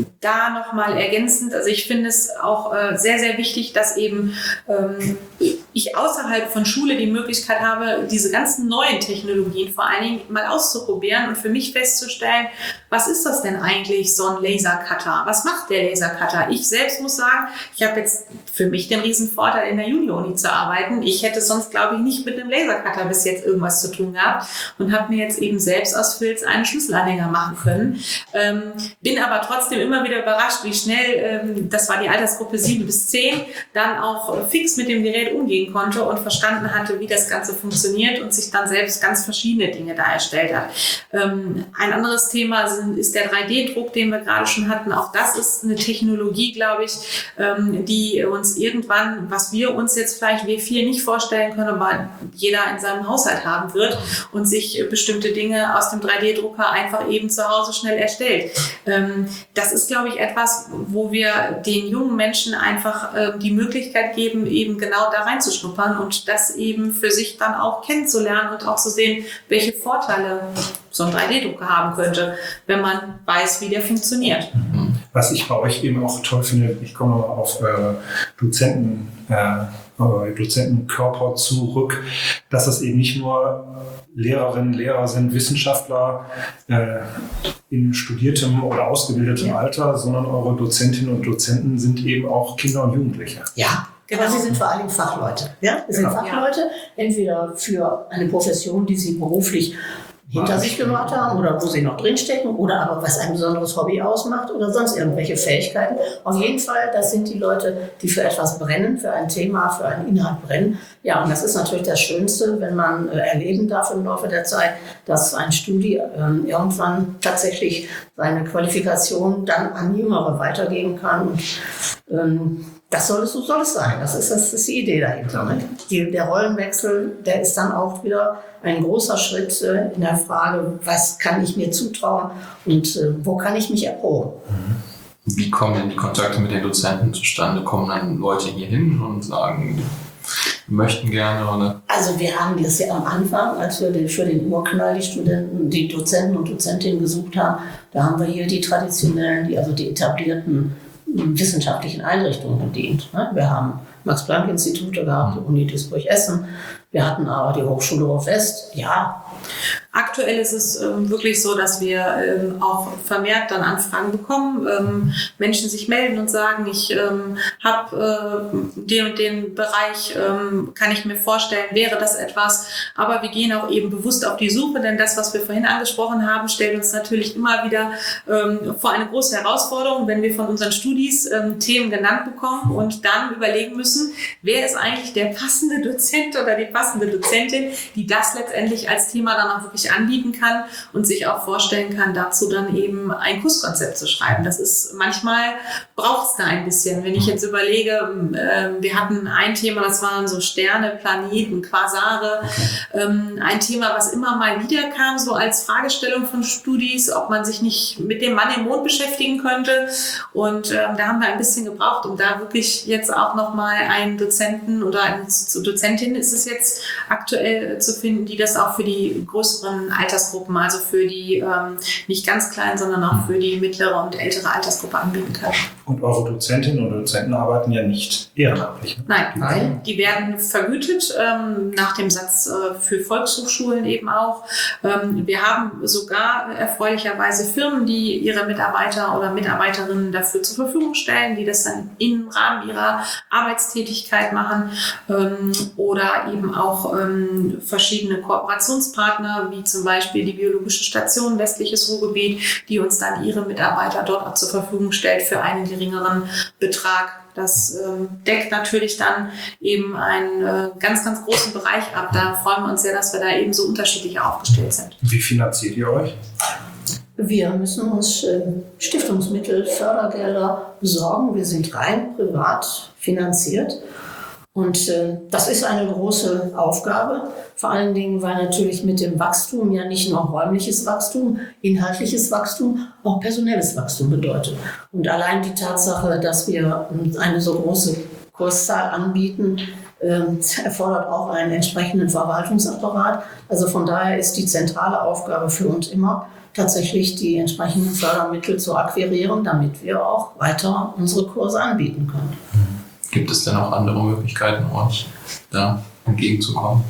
da nochmal ergänzend, also ich finde es auch äh, sehr, sehr wichtig, dass eben ähm, ich außerhalb von Schule die Möglichkeit habe, diese ganzen neuen Technologien vor allen Dingen mal auszuprobieren und für mich festzustellen, was ist das denn eigentlich, so ein Lasercutter? Was macht der Lasercutter? Ich selbst muss sagen, ich habe jetzt für mich den riesen Vorteil, in der Junior-Uni zu arbeiten. Ich hätte sonst, glaube ich, nicht mit einem Lasercutter bis jetzt irgendwas zu tun gehabt und habe mir jetzt eben selbst aus Filz einen Schlüsselanhänger machen können. Ähm, bin aber trotzdem immer wieder überrascht, wie schnell, ähm, das war die Altersgruppe sieben bis zehn, dann auch fix mit dem Gerät umgehen konnte und verstanden hatte, wie das Ganze funktioniert und sich dann selbst ganz verschiedene Dinge da erstellt hat. Ähm, ein anderes Thema sind, ist der drei D Druck, den wir gerade schon hatten. Auch das ist eine Technologie, glaube ich, ähm, die uns irgendwann, was wir uns jetzt vielleicht wir vier nicht vorstellen können, aber jeder in seinem Haushalt haben wird und sich bestimmte Dinge aus dem drei D Drucker einfach eben zu Hause schnell erstellt. Ähm, das ist, glaube ich, etwas, wo wir den jungen Menschen einfach äh, die Möglichkeit geben, eben genau da reinzuschnuppern und das eben für sich dann auch kennenzulernen und auch zu sehen, welche Vorteile so ein drei D Drucker haben könnte, wenn man weiß, wie der funktioniert. Was ich bei euch eben auch toll finde, ich komme mal auf äh, Dozenten, äh, Dozentenkörper zurück, dass das eben nicht nur Lehrerinnen, Lehrer sind, Wissenschaftler äh, in studiertem oder ausgebildetem ja. Alter, sondern eure Dozentinnen und Dozenten sind eben auch Kinder und Jugendliche. Ja. Genau. Aber sie sind vor allem Fachleute. Ja? Sie sind genau. Fachleute, entweder für eine Profession, die sie beruflich hinter sich gebracht haben oder wo sie noch drinstecken oder aber was ein besonderes Hobby ausmacht oder sonst irgendwelche Fähigkeiten. Auf jeden Fall, das sind die Leute, die für etwas brennen, für ein Thema, für einen Inhalt brennen. Ja, und das ist natürlich das Schönste, wenn man äh, erleben darf im Laufe der Zeit, dass ein Studi äh, irgendwann tatsächlich seine Qualifikation dann an Jüngere weitergeben kann. Und, ähm, Das soll es, so soll es sein. Das ist, das ist die Idee dahinter. Ne? Die, der Rollenwechsel, der ist dann auch wieder ein großer Schritt äh, in der Frage, was kann ich mir zutrauen und äh, wo kann ich mich erproben. Wie kommen denn die Kontakte mit den Dozenten zustande? Kommen dann Leute hier hin und sagen, wir möchten gerne? Oder? Also wir haben das ja am Anfang, als wir den, für den Urknall die Studenten, die Dozenten und Dozentinnen gesucht haben, da haben wir hier die traditionellen, die, also die etablierten wissenschaftlichen Einrichtungen bedient. Wir haben Max-Planck-Institute gehabt, die Uni Duisburg-Essen, wir hatten aber die Hochschule Ruhr-West, ja. Aktuell ist es ähm, wirklich so, dass wir ähm, auch vermehrt dann Anfragen bekommen, ähm, Menschen sich melden und sagen, ich ähm, habe äh, den und den Bereich, ähm, kann ich mir vorstellen, wäre das etwas, aber wir gehen auch eben bewusst auf die Suche, denn das, was wir vorhin angesprochen haben, stellt uns natürlich immer wieder ähm, vor eine große Herausforderung, wenn wir von unseren Studis ähm, Themen genannt bekommen und dann überlegen müssen, wer ist eigentlich der passende Dozent oder die passende Dozentin, die das letztendlich als Thema dann auch wirklich anbieten kann und sich auch vorstellen kann, dazu dann eben ein Kurskonzept zu schreiben. Das ist, manchmal braucht es da ein bisschen. Wenn ich jetzt überlege, äh, wir hatten ein Thema, das waren so Sterne, Planeten, Quasare, ähm, ein Thema, was immer mal wieder kam, so als Fragestellung von Studis, ob man sich nicht mit dem Mann im Mond beschäftigen könnte. Und ähm, da haben wir ein bisschen gebraucht, um da wirklich jetzt auch nochmal einen Dozenten oder eine Dozentin ist es jetzt aktuell zu finden, die das auch für die größeren Altersgruppen, also für die ähm, nicht ganz kleinen, sondern auch für die mittlere und ältere Altersgruppe anbieten kann. Und eure Dozentinnen und Dozenten arbeiten ja nicht ehrenamtlich. Ne? Nein, Nein, die werden vergütet ähm, nach dem Satz äh, für Volkshochschulen eben auch. Ähm, wir haben sogar erfreulicherweise Firmen, die ihre Mitarbeiter oder Mitarbeiterinnen dafür zur Verfügung stellen, die das dann im Rahmen ihrer Arbeitstätigkeit machen ähm, oder eben auch ähm, verschiedene Kooperationspartner, wie zum Beispiel die Biologische Station Westliches Ruhrgebiet, die uns dann ihre Mitarbeiter dort auch zur Verfügung stellt für einen geringeren Betrag. Das ähm, deckt natürlich dann eben einen äh, ganz, ganz großen Bereich ab. Da freuen wir uns sehr, dass wir da eben so unterschiedlich aufgestellt sind. Wie finanziert ihr euch? Wir müssen uns äh, Stiftungsmittel, Fördergelder besorgen. Wir sind rein privat finanziert. Und äh, das ist eine große Aufgabe, vor allen Dingen, weil natürlich mit dem Wachstum ja nicht nur räumliches Wachstum, inhaltliches Wachstum, auch personelles Wachstum bedeutet. Und allein die Tatsache, dass wir eine so große Kurszahl anbieten, äh, erfordert auch einen entsprechenden Verwaltungsapparat. Also von daher ist die zentrale Aufgabe für uns immer, tatsächlich die entsprechenden Fördermittel zu akquirieren, damit wir auch weiter unsere Kurse anbieten können. Gibt es denn auch andere Möglichkeiten, euch da entgegenzukommen?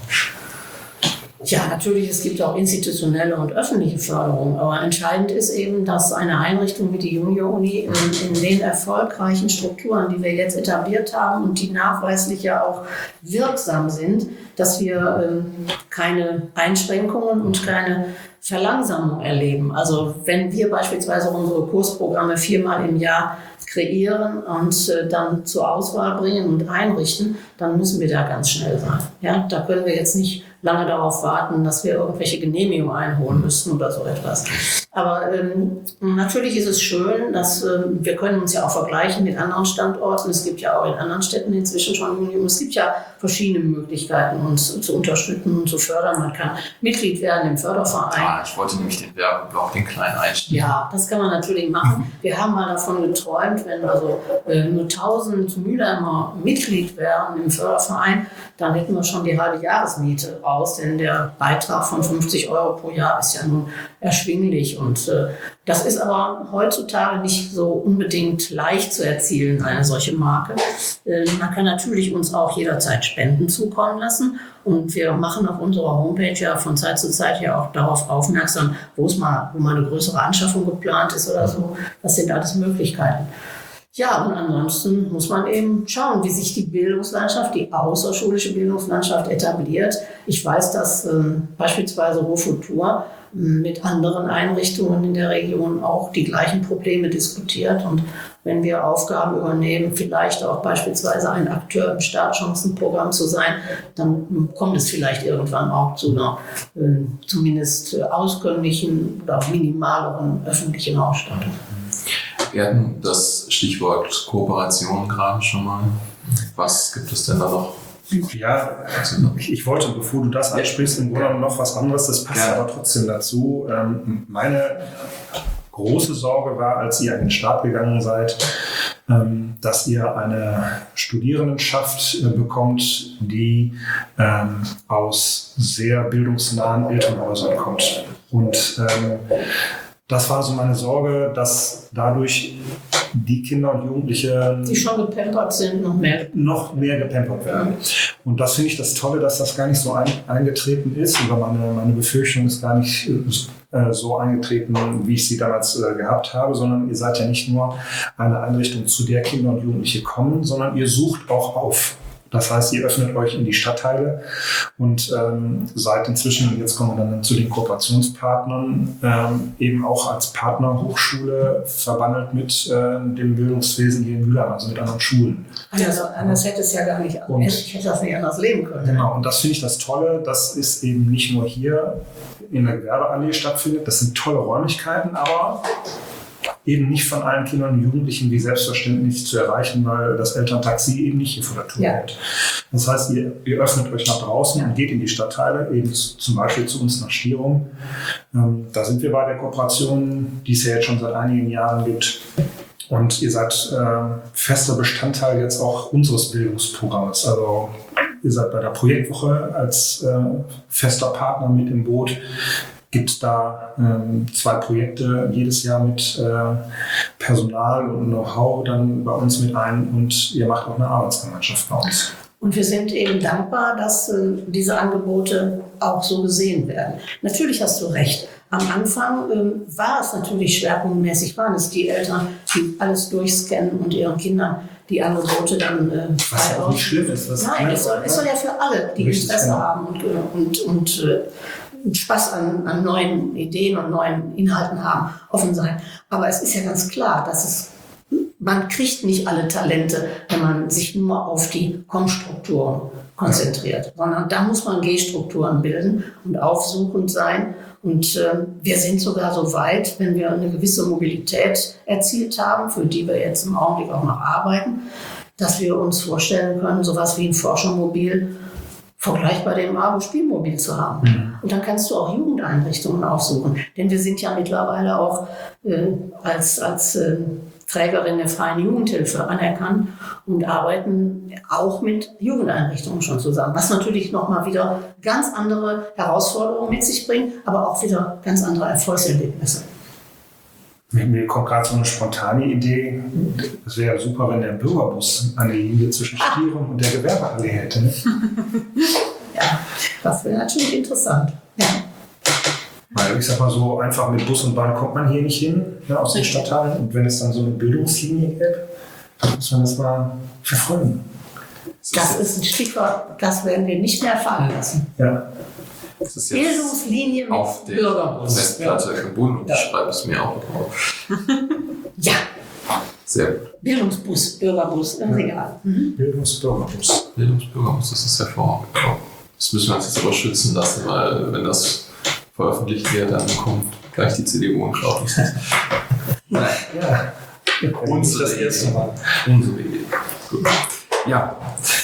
Ja, natürlich, es gibt auch institutionelle und öffentliche Förderung, aber entscheidend ist eben, dass eine Einrichtung wie die Junior-Uni in, in den erfolgreichen Strukturen, die wir jetzt etabliert haben und die nachweislich ja auch wirksam sind, dass wir ähm, keine Einschränkungen und keine Verlangsamung erleben. Also wenn wir beispielsweise unsere Kursprogramme viermal im Jahr kreieren und äh, dann zur Auswahl bringen und einrichten, dann müssen wir da ganz schnell sein. Ja, da können wir jetzt nicht lange darauf warten, dass wir irgendwelche Genehmigungen einholen müssen oder so etwas. Aber ähm, natürlich ist es schön, dass äh, wir können uns ja auch vergleichen mit anderen Standorten. Es gibt ja auch in anderen Städten inzwischen schon Union. Es gibt ja verschiedene Möglichkeiten, uns zu unterstützen und zu fördern. Man kann Mitglied werden im Förderverein. Ah, ich wollte nämlich den Werbeblock, den kleinen Einstieg. Ja, das kann man natürlich machen. Wir haben mal davon geträumt, wenn also äh, nur tausend Mülheimer Mitglied wären im Förderverein, dann hätten wir schon die halbe Jahresmiete raus, denn der Beitrag von fünfzig Euro pro Jahr ist ja nun erschwinglich. Und äh, das ist aber heutzutage nicht so unbedingt leicht zu erzielen, eine solche Marke. Äh, man kann natürlich uns auch jederzeit Spenden zukommen lassen. Und wir machen auf unserer Homepage ja von Zeit zu Zeit ja auch darauf aufmerksam, wo es mal, wo mal eine größere Anschaffung geplant ist oder so. Das sind alles Möglichkeiten. Ja, und ansonsten muss man eben schauen, wie sich die Bildungslandschaft, die außerschulische Bildungslandschaft etabliert. Ich weiß, dass ähm, beispielsweise Ruhrfutur mit anderen Einrichtungen in der Region auch die gleichen Probleme diskutiert. Und wenn wir Aufgaben übernehmen, vielleicht auch beispielsweise ein Akteur im Startchancenprogramm zu sein, dann kommt es vielleicht irgendwann auch zu einer äh, zumindest äh, auskömmlichen oder minimaleren öffentlichen Ausstattung. Wir hatten das Stichwort Kooperation gerade schon mal. Was gibt es denn da noch? Ja, ich, ich wollte, bevor du das ansprichst, im Grunde noch was anderes, das passt ja aber trotzdem dazu. Ähm, meine große Sorge war, als ihr an den Start gegangen seid, ähm, dass ihr eine Studierendenschaft äh, bekommt, die ähm, aus sehr bildungsnahen Elternhäusern kommt. Und ähm, das war so meine Sorge, dass dadurch die Kinder und Jugendliche, die schon gepampert sind, noch mehr, noch mehr gepampert werden. Und das finde ich das Tolle, dass das gar nicht so ein, eingetreten ist. Oder meine, meine Befürchtung ist gar nicht äh, so eingetreten, wie ich sie damals äh, gehabt habe, sondern ihr seid ja nicht nur eine Einrichtung, zu der Kinder und Jugendliche kommen, sondern ihr sucht auch auf. Das heißt, ihr öffnet euch in die Stadtteile und ähm, seid inzwischen, jetzt kommen wir dann zu den Kooperationspartnern, ähm, eben auch als Partnerhochschule verbandelt mit äh, dem Bildungswesen hier in Mülheim, also mit anderen Schulen. Also anders hätte es ja gar nicht, und, ich hätte das nicht anders leben können. Genau, und das finde ich das Tolle, dass es eben nicht nur hier in der Gewerbeallee stattfindet. Das sind tolle Räumlichkeiten, aber eben nicht von allen Kindern und Jugendlichen wie selbstverständlich zu erreichen, weil das Elterntaxi eben nicht hier vor der Tür ja. hält. Das heißt, ihr, ihr öffnet euch nach draußen ja. und geht in die Stadtteile, eben zum Beispiel zu uns nach Stierum. Ähm, da sind wir bei der Kooperation, die es ja jetzt schon seit einigen Jahren gibt. Und ihr seid äh, fester Bestandteil jetzt auch unseres Bildungsprogramms. Also ihr seid bei der Projektwoche als äh, fester Partner mit im Boot. Gibt da ähm, zwei Projekte jedes Jahr mit äh, Personal und Know-how dann bei uns mit ein und ihr macht auch eine Arbeitsgemeinschaft bei uns. Und wir sind eben dankbar, dass äh, diese Angebote auch so gesehen werden. Natürlich hast du recht. Am Anfang äh, war es natürlich schwerpunktmäßig, waren es die Eltern, die alles durchscannen und ihren Kindern die Angebote dann äh, was auch nicht schlimm ist. Was Nein, es soll, es soll ja für alle, die Richtig, Interesse genau. haben und, und, und äh, Spaß an, an neuen Ideen und neuen Inhalten haben, offen sein. Aber es ist ja ganz klar, dass es, man kriegt nicht alle Talente, wenn man sich nur auf die Kommstrukturen konzentriert, sondern da muss man G-Strukturen bilden und aufsuchend sein. Und äh, wir sind sogar so weit, wenn wir eine gewisse Mobilität erzielt haben, für die wir jetzt im Augenblick auch noch arbeiten, dass wir uns vorstellen können, sowas wie ein Forschermobil vergleichbar dem Abo-Spielmobil zu haben. Mhm. Und dann kannst du auch Jugendeinrichtungen aufsuchen. Denn wir sind ja mittlerweile auch äh, als, als äh, Trägerin der freien Jugendhilfe anerkannt und arbeiten auch mit Jugendeinrichtungen schon zusammen. Was natürlich nochmal wieder ganz andere Herausforderungen mit sich bringt, aber auch wieder ganz andere Erfolgserlebnisse. Mir kommt gerade so eine spontane Idee. Es wäre ja super, wenn der Bürgerbus eine Linie zwischen Stierum und der Gewerbeallee hätte. Ne? Ja, das wäre natürlich interessant. Ja. Weil ich sag mal so, einfach mit Bus und Bahn kommt man hier nicht hin, ja, aus den Stadtteilen. Und wenn es dann so eine Bildungslinie gibt, dann muss man das mal verfolgen. Das ist ein Stichwort, das werden wir nicht mehr fallen lassen. Ja. Das ist Bildungslinie mit auf der Bürgerbus. Festplatte ja. gebunden und ja. ich schreibe es mir auch drauf. Ja. Sehr gut. Bildungsbus, Bürgerbus, ganz ja. egal. Mhm. Bildungsbürgerbus. Bildungsbürgerbus, das ist hervorragend. Das müssen wir uns jetzt aber schützen lassen, weil wenn das veröffentlicht wird, dann kommt gleich die C D U und klaut uns das. Nein. Ja. Unsere das erste Mal. Unsere Idee. Gut. Ja.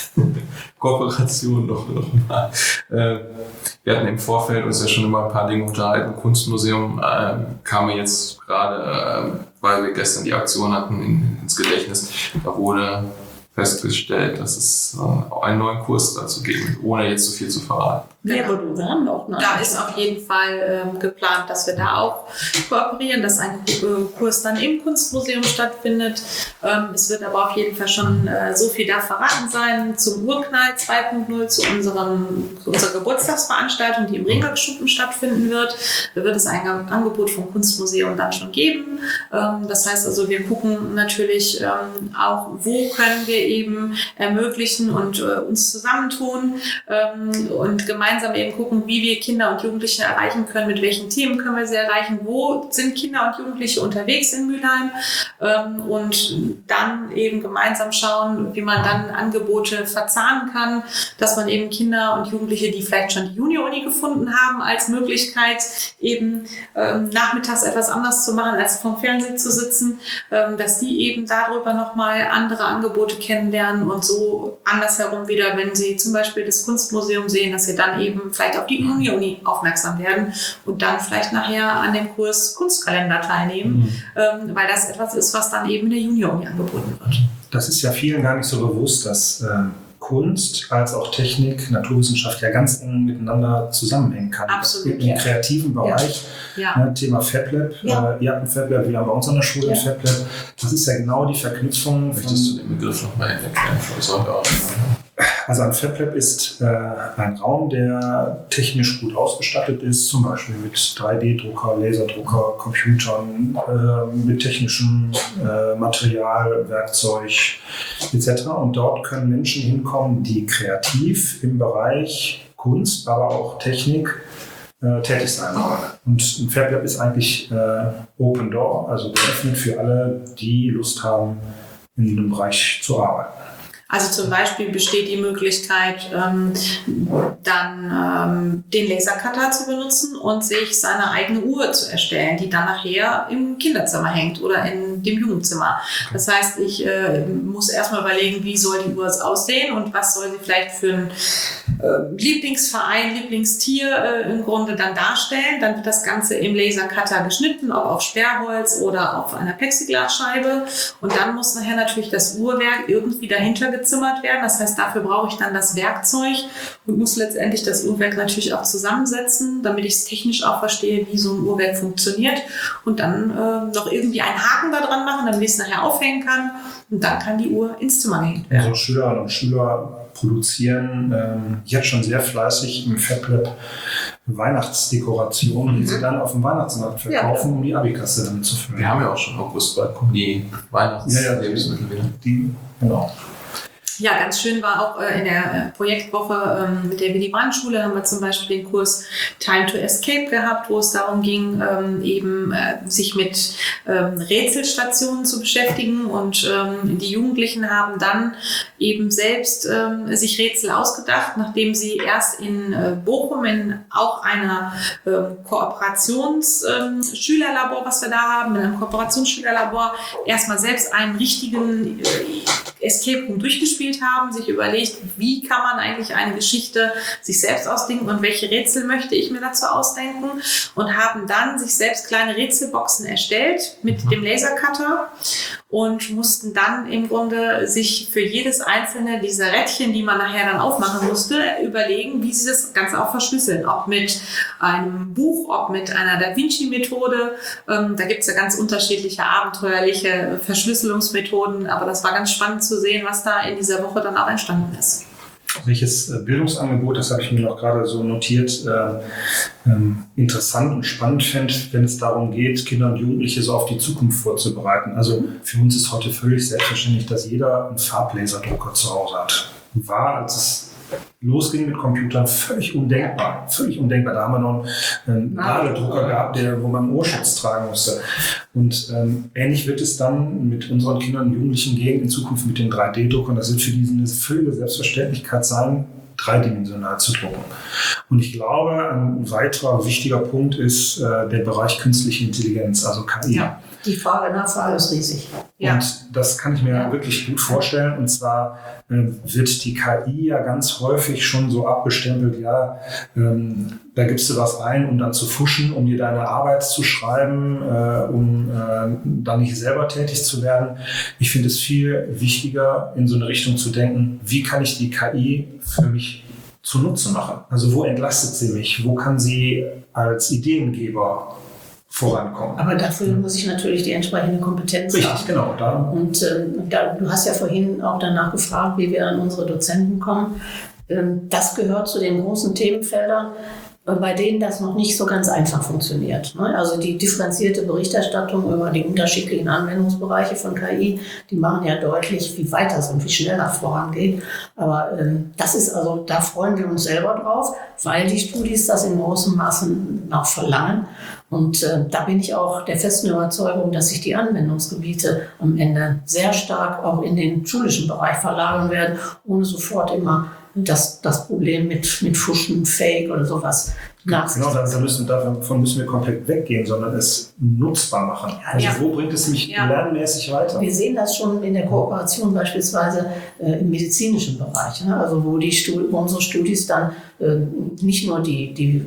Kooperation noch, noch mal. Äh, wir hatten im Vorfeld uns ja schon über ein paar Dinge unterhalten. Kunstmuseum äh, kam mir jetzt gerade, äh, weil wir gestern die Aktion hatten, in, ins Gedächtnis. Da wurde festgestellt, dass es äh, einen neuen Kurs dazu geben, ohne jetzt zu viel zu verraten. Ja, aber du, wir haben auch noch. Da ist auf jeden Fall ähm, geplant, dass wir da auch kooperieren, dass ein Kurs dann im Kunstmuseum stattfindet. Ähm, es wird aber auf jeden Fall schon äh, so viel da verraten sein zum Urknall zwei Punkt null, zu, unserem, zu unserer Geburtstagsveranstaltung, die im Ringlockschuppen stattfinden wird. Da wird es ein Angebot vom Kunstmuseum dann schon geben. Ähm, das heißt also, wir gucken natürlich ähm, auch, wo können wir eben ermöglichen und äh, uns zusammentun ähm, und gemeinsam gemeinsam eben gucken, wie wir Kinder und Jugendliche erreichen können, mit welchen Themen können wir sie erreichen, wo sind Kinder und Jugendliche unterwegs in Mülheim ähm, und dann eben gemeinsam schauen, wie man dann Angebote verzahnen kann, dass man eben Kinder und Jugendliche, die vielleicht schon die Junior-Uni gefunden haben, als Möglichkeit eben ähm, nachmittags etwas anders zu machen, als vom Fernsehen zu sitzen, ähm, dass die eben darüber nochmal andere Angebote kennenlernen und so andersherum wieder, wenn sie zum Beispiel das Kunstmuseum sehen, dass sie dann eben vielleicht auf die Junior-Uni aufmerksam werden und dann vielleicht nachher an dem Kurs Kunstkalender teilnehmen, mhm. ähm, weil das etwas ist, was dann eben in der Junior-Uni angeboten wird. Das ist ja vielen gar nicht so bewusst, dass äh, Kunst als auch Technik, Naturwissenschaft ja ganz eng miteinander zusammenhängen kann. Absolut. Im ja. kreativen Bereich, ja. ne, Thema FabLab, ja. äh, ihr habt ein FabLab, wir haben bei uns an der Schule ja. ein FabLab. Das ist ja genau die Verknüpfung. Möchtest du den Begriff noch mal erklären? Also ein FabLab ist äh, ein Raum, der technisch gut ausgestattet ist, zum Beispiel mit drei D Drucker, Laserdrucker, Computern, äh, mit technischem äh, Material, Werkzeug et cetera. Und dort können Menschen hinkommen, die kreativ im Bereich Kunst, aber auch Technik äh, tätig sein wollen. Und ein FabLab ist eigentlich äh, Open Door, also geöffnet für alle, die Lust haben, in diesem Bereich zu arbeiten. Also zum Beispiel besteht die Möglichkeit, ähm, dann ähm, den Lasercutter zu benutzen und sich seine eigene Uhr zu erstellen, die dann nachher im Kinderzimmer hängt oder in dem Jugendzimmer. Das heißt, ich äh, muss erstmal überlegen, wie soll die Uhr aussehen und was soll sie vielleicht für einen äh, Lieblingsverein, Lieblingstier äh, im Grunde dann darstellen. Dann wird das Ganze im Lasercutter geschnitten, ob auf Sperrholz oder auf einer Plexiglasscheibe. Und dann muss nachher natürlich das Uhrwerk irgendwie dahinter gezimmert werden. Das heißt, dafür brauche ich dann das Werkzeug und muss letztendlich das Uhrwerk natürlich auch zusammensetzen, damit ich es technisch auch verstehe, wie so ein Uhrwerk funktioniert und dann äh, noch irgendwie einen Haken da dran machen, damit ich es nachher aufhängen kann und dann kann die Uhr ins Zimmer gehängt werden. Also Schülerinnen und Schüler produzieren ähm, jetzt schon sehr fleißig im FabLab Weihnachtsdekorationen, mhm. die sie dann auf dem Weihnachtsmarkt verkaufen, ja, um die Abikasse damit zu füllen. Wir haben ja auch schon August, bald kommen die Weihnachtslebensmittel ja, ja, wieder. Die, genau. Ja, ganz schön war auch äh, in der Projektwoche ähm, mit der Willy Brandt Schule haben wir zum Beispiel den Kurs Time to Escape gehabt, wo es darum ging, ähm, eben äh, sich mit ähm, Rätselstationen zu beschäftigen und ähm, die Jugendlichen haben dann eben selbst ähm, sich Rätsel ausgedacht, nachdem sie erst in äh, Bochum in auch einer ähm, Kooperationsschülerlabor, ähm, was wir da haben, in einem Kooperationsschülerlabor erstmal selbst einen richtigen äh, Escape Room durchgespielt haben, sich überlegt, wie kann man eigentlich eine Geschichte sich selbst ausdenken und welche Rätsel möchte ich mir dazu ausdenken und haben dann sich selbst kleine Rätselboxen erstellt mit dem Lasercutter und mussten dann im Grunde sich für jedes einzelne dieser Rädchen, die man nachher dann aufmachen musste, überlegen, wie sie das Ganze auch verschlüsseln. Ob mit einem Buch, ob mit einer Da Vinci-Methode. Ähm, da gibt es ja ganz unterschiedliche abenteuerliche Verschlüsselungsmethoden, aber das war ganz spannend zu sehen, was da in dieser Woche dann auch entstanden ist. Welches Bildungsangebot, das habe ich mir noch gerade so notiert, äh, ähm, interessant und spannend fände, wenn es darum geht, Kinder und Jugendliche so auf die Zukunft vorzubereiten. Also für uns ist heute völlig selbstverständlich, dass jeder einen Farblaserdrucker zu Hause hat. War, als es losging mit Computern, völlig undenkbar. Völlig undenkbar. Da haben wir noch einen Ladedrucker gehabt, der, wo man einen Ohrschutz tragen musste. Und ähm, ähnlich wird es dann mit unseren Kindern und Jugendlichen gehen, in Zukunft mit den drei D Druckern. Das wird für die eine völlige Selbstverständlichkeit sein, dreidimensional zu drucken. Und ich glaube, ein weiterer wichtiger Punkt ist äh, der Bereich künstliche Intelligenz, also K I. Ja, die Frage nach Frage ist riesig. Ja. Und das kann ich mir ja. wirklich gut vorstellen. Und zwar äh, wird die K I ja ganz häufig schon so abgestempelt, ja, ähm, da gibst du was ein, um dann zu fuschen, um dir deine Arbeit zu schreiben, äh, um äh, dann nicht selber tätig zu werden. Ich finde es viel wichtiger, in so eine Richtung zu denken, wie kann ich die K I für mich zunutze machen? Also wo entlastet sie mich? Wo kann sie als Ideengeber vorankommen? Aber dafür muss ich natürlich die entsprechende Kompetenz Richtig, haben. Richtig, genau. Da. Und ähm, da, du hast ja vorhin auch danach gefragt, wie wir an unsere Dozenten kommen. Ähm, das gehört zu den großen Themenfeldern. bei denen das noch nicht so ganz einfach funktioniert. Also die differenzierte Berichterstattung über die unterschiedlichen Anwendungsbereiche von K I, die machen ja deutlich, wie weit das und wie schnell das vorangeht. Aber ähm, das ist also, da freuen wir uns selber drauf, weil die Studis das in großem Maße noch verlangen. Und äh, da bin ich auch der festen Überzeugung, dass sich die Anwendungsgebiete am Ende sehr stark auch in den schulischen Bereich verlagern werden, ohne sofort immer das, das Problem mit, mit Fuschen, Fake oder sowas nachzuziehen. Genau, da müssen, davon müssen wir komplett weggehen, sondern es nutzbar machen. Ja, also ja. Wo bringt es mich ja. lernmäßig weiter? Wir sehen das schon in der Kooperation beispielsweise äh, im medizinischen Bereich, ne? Also wo, die Studi- wo unsere Studis dann äh, nicht nur die, die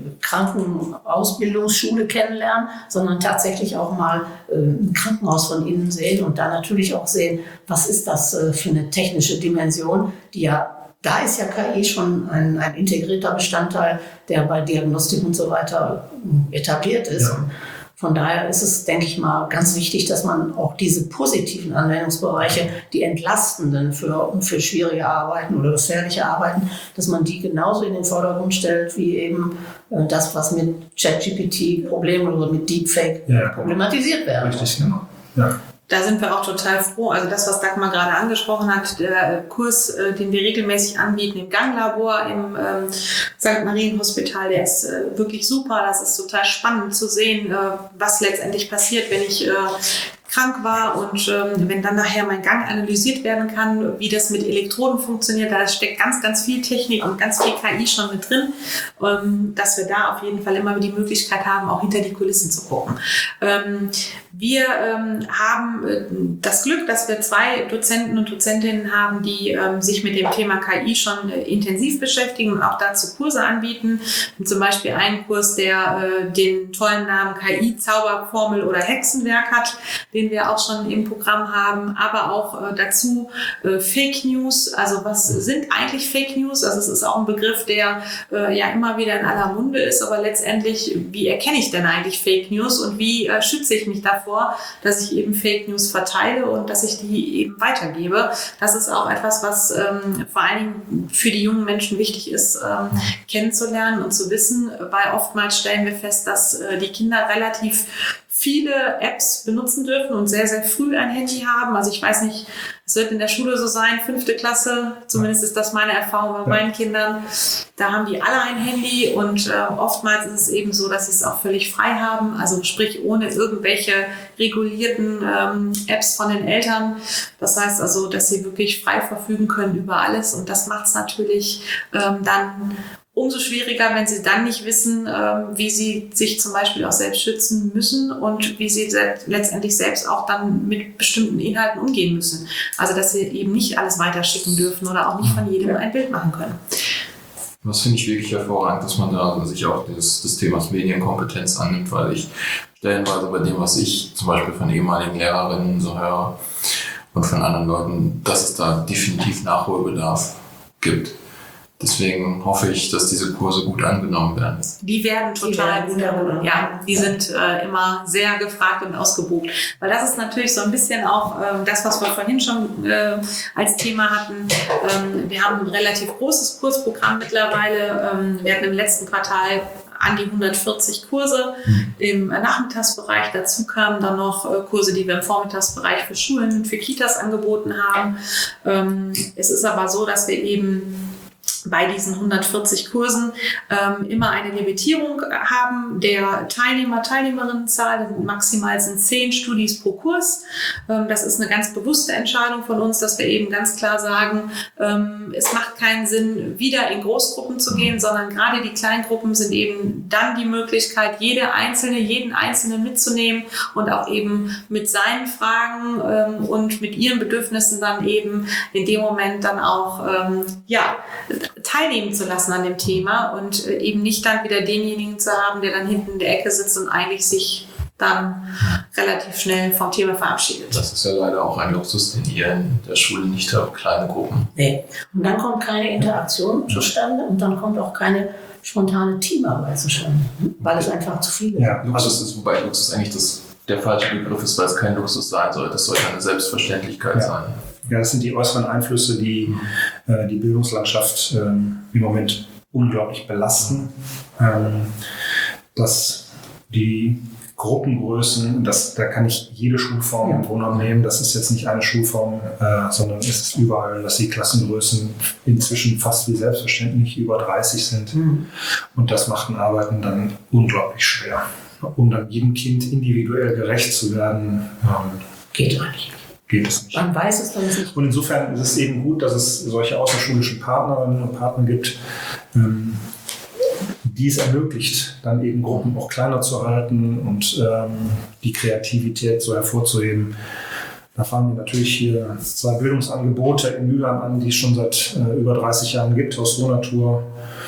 Krankenausbildungsschule kennenlernen, sondern tatsächlich auch mal äh, ein Krankenhaus von innen sehen und dann natürlich auch sehen, was ist das äh, für eine technische Dimension, die ja Da ist ja K I schon ein, ein integrierter Bestandteil, der bei Diagnostik und so weiter etabliert ist. Ja. Von daher ist es, denke ich mal, ganz wichtig, dass man auch diese positiven Anwendungsbereiche, die entlastenden für, für schwierige Arbeiten oder gefährliche Arbeiten, dass man die genauso in den Vordergrund stellt, wie eben äh, das, was mit ChatGPT Problemen oder mit Deepfake ja, problematisiert werden. Richtig, genau. Ja. Da sind wir auch total froh. Also das, was Dagmar gerade angesprochen hat, der Kurs, den wir regelmäßig anbieten im Ganglabor im ähm, Sankt Marien Hospital, der ist äh, wirklich super. Das ist total spannend zu sehen, äh, was letztendlich passiert, wenn ich äh, krank war und ähm, wenn dann nachher mein Gang analysiert werden kann, wie das mit Elektroden funktioniert, da steckt ganz, ganz viel Technik und ganz viel K I schon mit drin, ähm, dass wir da auf jeden Fall immer die Möglichkeit haben, auch hinter die Kulissen zu gucken. Ähm, wir ähm, haben äh, das Glück, dass wir zwei Dozenten und Dozentinnen haben, die ähm, sich mit dem Thema K I schon äh, intensiv beschäftigen und auch dazu Kurse anbieten. Und zum Beispiel einen Kurs, der äh, den tollen Namen K I-Zauberformel oder Hexenwerk hat, den wir auch schon im Programm haben, aber auch äh, dazu äh, Fake News. Also was sind eigentlich Fake News? Also es ist auch ein Begriff, der äh, ja immer wieder in aller Munde ist, aber letztendlich, wie erkenne ich denn eigentlich Fake News und wie äh, schütze ich mich davor, dass ich eben Fake News verteile und dass ich die eben weitergebe? Das ist auch etwas, was ähm, vor allen Dingen für die jungen Menschen wichtig ist, ähm, kennenzulernen und zu wissen, weil oftmals stellen wir fest, dass äh, die Kinder relativ viele Apps benutzen dürfen und sehr, sehr früh ein Handy haben. Also ich weiß nicht, es wird in der Schule so sein, fünfte Klasse, zumindest ist das meine Erfahrung bei meinen Kindern. Da haben die alle ein Handy und äh, oftmals ist es eben so, dass sie es auch völlig frei haben, also sprich ohne irgendwelche regulierten ähm, Apps von den Eltern. Das heißt also, dass sie wirklich frei verfügen können über alles und das macht es natürlich ähm, dann umso schwieriger, wenn sie dann nicht wissen, wie sie sich zum Beispiel auch selbst schützen müssen und wie sie letztendlich selbst auch dann mit bestimmten Inhalten umgehen müssen. Also dass sie eben nicht alles weiterschicken dürfen oder auch nicht von jedem ein Bild machen können. Das finde ich wirklich hervorragend, dass man da sich auch des, des Themas Medienkompetenz annimmt, weil ich stellenweise bei dem, was ich zum Beispiel von ehemaligen Lehrerinnen so höre und von anderen Leuten, dass es da definitiv Nachholbedarf gibt. Deswegen hoffe ich, dass diese Kurse gut angenommen werden. Die werden total gut angenommen. Ja, die sind äh, immer sehr gefragt und ausgebucht. Weil das ist natürlich so ein bisschen auch äh, das, was wir vorhin schon äh, als Thema hatten. Ähm, wir haben ein relativ großes Kursprogramm mittlerweile. Ähm, wir hatten im letzten Quartal an die hundertvierzig Kurse im Nachmittagsbereich. Dazu kamen dann noch äh, Kurse, die wir im Vormittagsbereich für Schulen und für Kitas angeboten haben. Ähm, es ist aber so, dass wir eben bei diesen hundertvierzig Kursen ähm, immer eine Limitierung haben der Teilnehmer, Teilnehmerinnenzahl. Maximal sind zehn Studis pro Kurs. Ähm, das ist eine ganz bewusste Entscheidung von uns, dass wir eben ganz klar sagen, ähm, es macht keinen Sinn, wieder in Großgruppen zu gehen, sondern gerade die Kleingruppen sind eben dann die Möglichkeit, jede Einzelne, jeden Einzelnen mitzunehmen und auch eben mit seinen Fragen ähm, und mit ihren Bedürfnissen dann eben in dem Moment dann auch, ähm, ja, teilnehmen zu lassen an dem Thema und äh, eben nicht dann wieder denjenigen zu haben, der dann hinten in der Ecke sitzt und eigentlich sich dann relativ schnell vom Thema verabschiedet. Das ist ja leider auch ein Luxus, den ihr in der Schule nicht habt, kleine Gruppen. Nee. Und dann kommt keine Interaktion zustande und dann kommt auch keine spontane Teamarbeit zustande, weil es einfach zu viel ist. Ja, Luxus ist, wobei Luxus eigentlich das, der falsche Begriff ist, weil es kein Luxus sein soll. Das soll eine Selbstverständlichkeit ja. sein. Ja, das sind die äußeren Einflüsse, die äh, die Bildungslandschaft äh, im Moment unglaublich belasten, ähm, dass die Gruppengrößen, das, da kann ich jede Schulform im Grunde genommen nehmen. Das ist jetzt nicht eine Schulform, äh, sondern es ist überall, dass die Klassengrößen inzwischen fast wie selbstverständlich über dreißig sind. Mhm. Und das macht ein Arbeiten dann unglaublich schwer. Um dann jedem Kind individuell gerecht zu werden, ähm, geht eigentlich. Geht es nicht. Man weiß es dann nicht. Und insofern ist es eben gut, dass es solche außerschulischen Partnerinnen und Partner gibt, ähm, die es ermöglicht, dann eben Gruppen auch kleiner zu halten und ähm, die Kreativität so hervorzuheben. Da fangen wir natürlich hier zwei Bildungsangebote in Mülheim an, die es schon seit äh, über dreißig Jahren gibt, Haus-Frohnatur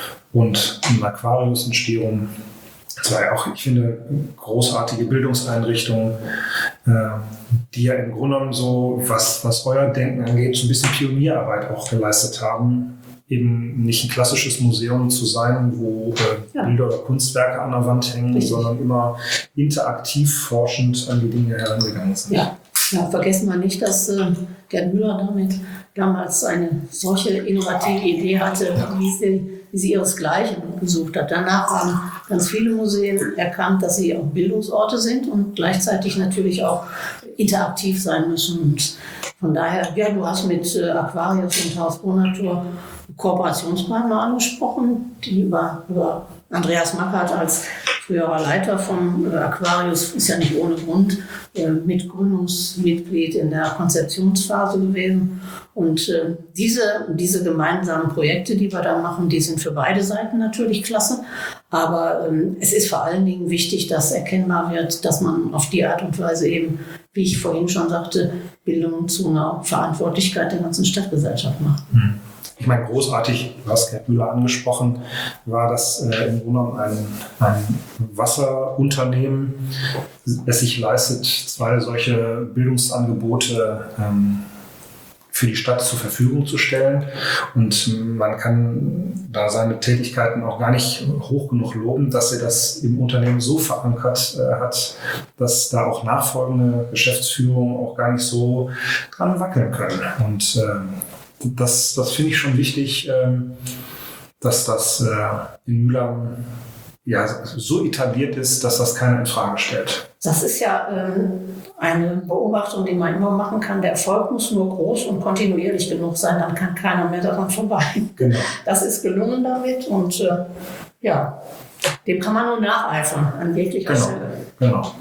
und eine Aquarius-Entstehung. Zwei auch, ich finde, großartige Bildungseinrichtungen, äh, die ja im Grunde genommen so, was, was euer Denken angeht, so ein bisschen Pionierarbeit auch geleistet haben. Eben nicht ein klassisches Museum zu sein, wo äh, ja. Bilder oder Kunstwerke an der Wand hängen, richtig, sondern immer interaktiv forschend an die Dinge herangegangen sind. Ja, ja, vergessen wir nicht, dass äh, Gerd Müller damit damals eine solche innovative Idee hatte, ja. wie, sie, wie sie ihresgleichen gesucht hat. Danach haben ganz viele Museen erkannt, dass sie auch Bildungsorte sind und gleichzeitig natürlich auch interaktiv sein müssen. Und von daher, ja, du hast mit äh, Aquarius und Haus Frohnatur Kooperationspartner angesprochen, die über, über Andreas Mackert als früherer Leiter vom äh, Aquarius ist ja nicht ohne Grund äh, Mitgründungsmitglied in der Konzeptionsphase gewesen. Und äh, diese, diese gemeinsamen Projekte, die wir da machen, die sind für beide Seiten natürlich klasse. Aber ähm, es ist vor allen Dingen wichtig, dass erkennbar wird, dass man auf die Art und Weise eben, wie ich vorhin schon sagte, Bildung zu einer Verantwortlichkeit der ganzen Stadtgesellschaft macht. Hm. Ich meine, großartig, du hast Gerd Müller angesprochen, war das äh, im Grunde genommen ein, ein Wasserunternehmen, das sich leistet, zwei solche Bildungsangebote ähm, für die Stadt zur Verfügung zu stellen. Und man kann da seine Tätigkeiten auch gar nicht hoch genug loben, dass er das im Unternehmen so verankert äh, hat, dass da auch nachfolgende Geschäftsführungen auch gar nicht so dran wackeln können. Und ähm, Das, das finde ich schon wichtig, ähm, dass das äh, in Mülheim ja, so etabliert ist, dass das keiner in Frage stellt. Das ist ja ähm, eine Beobachtung, die man immer machen kann. Der Erfolg muss nur groß und kontinuierlich genug sein, dann kann keiner mehr daran vorbei. Genau. Das ist gelungen damit und äh, ja, dem kann man nur nacheifern an jeglicher genau. Stelle. Genau.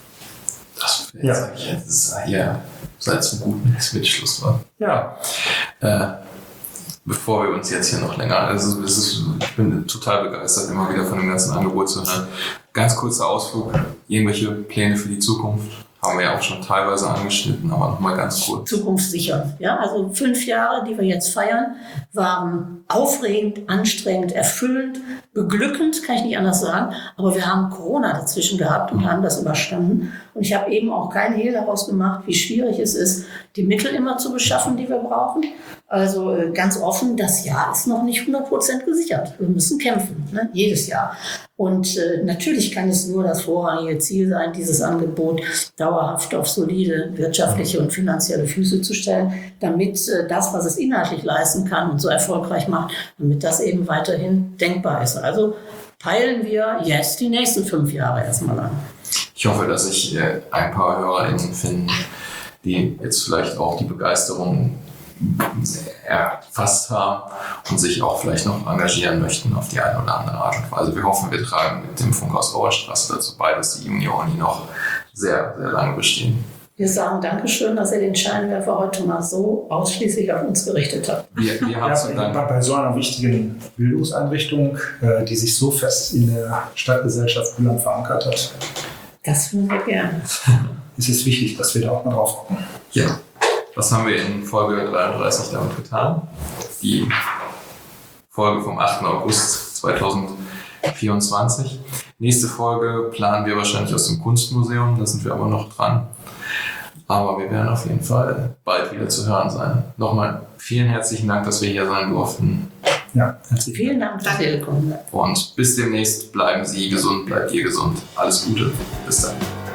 Das wäre jetzt eigentlich, das ist ja seit zum guten Mitschluss war. Ja. Äh, bevor wir uns jetzt hier noch länger, also es ist, ich bin total begeistert, immer wieder von dem ganzen Angebot zu hören. Ganz kurzer Ausflug, irgendwelche Pläne für die Zukunft? Haben wir ja auch schon teilweise angeschnitten, aber nochmal ganz kurz. Zukunftssicher. Ja, also fünf Jahre, die wir jetzt feiern, waren aufregend, anstrengend, erfüllend, beglückend, kann ich nicht anders sagen. Aber wir haben Corona dazwischen gehabt und mhm. haben das überstanden. Und ich habe eben auch keinen Hehl daraus gemacht, wie schwierig es ist, die Mittel immer zu beschaffen, die wir brauchen. Also äh, ganz offen, das Jahr ist noch nicht hundert Prozent gesichert. Wir müssen kämpfen, ne? Jedes Jahr. Und äh, natürlich kann es nur das vorrangige Ziel sein, dieses Angebot dauerhaft auf solide wirtschaftliche und finanzielle Füße zu stellen, damit äh, das, was es inhaltlich leisten kann und so erfolgreich macht, damit das eben weiterhin denkbar ist. Also peilen wir jetzt die nächsten fünf Jahre erstmal an. Ich hoffe, dass sich äh, ein paar HörerInnen finden, die jetzt vielleicht auch die Begeisterung erfasst haben und sich auch vielleicht noch engagieren möchten auf die eine oder andere Art und Weise. Wir hoffen, wir tragen mit dem Funkhaus Auerstraße dazu bei, dass die Junior-Uni noch sehr, sehr lange bestehen. Wir sagen Dankeschön, dass ihr den Scheinwerfer heute mal so ausschließlich auf uns gerichtet habt. Wir, wir haben ja, dann bei, bei so einer wichtigen Bildungseinrichtung, äh, die sich so fest in der Stadtgesellschaft Mülheim verankert hat. Das würden wir gerne. Es ist wichtig, dass wir da auch mal drauf gucken. Ja. Was haben wir in Folge dreiunddreißig damit getan? Die Folge vom achten August zweitausendvierundzwanzig. Nächste Folge planen wir wahrscheinlich aus dem Kunstmuseum, da sind wir aber noch dran. Aber wir werden auf jeden Fall bald wieder zu hören sein. Nochmal vielen herzlichen Dank, dass wir hier sein durften. Ja, herzlichen Vielen Dank, dass ihr gekommen seid. Und bis demnächst, bleiben Sie gesund, bleibt ihr gesund. Alles Gute. Bis dann.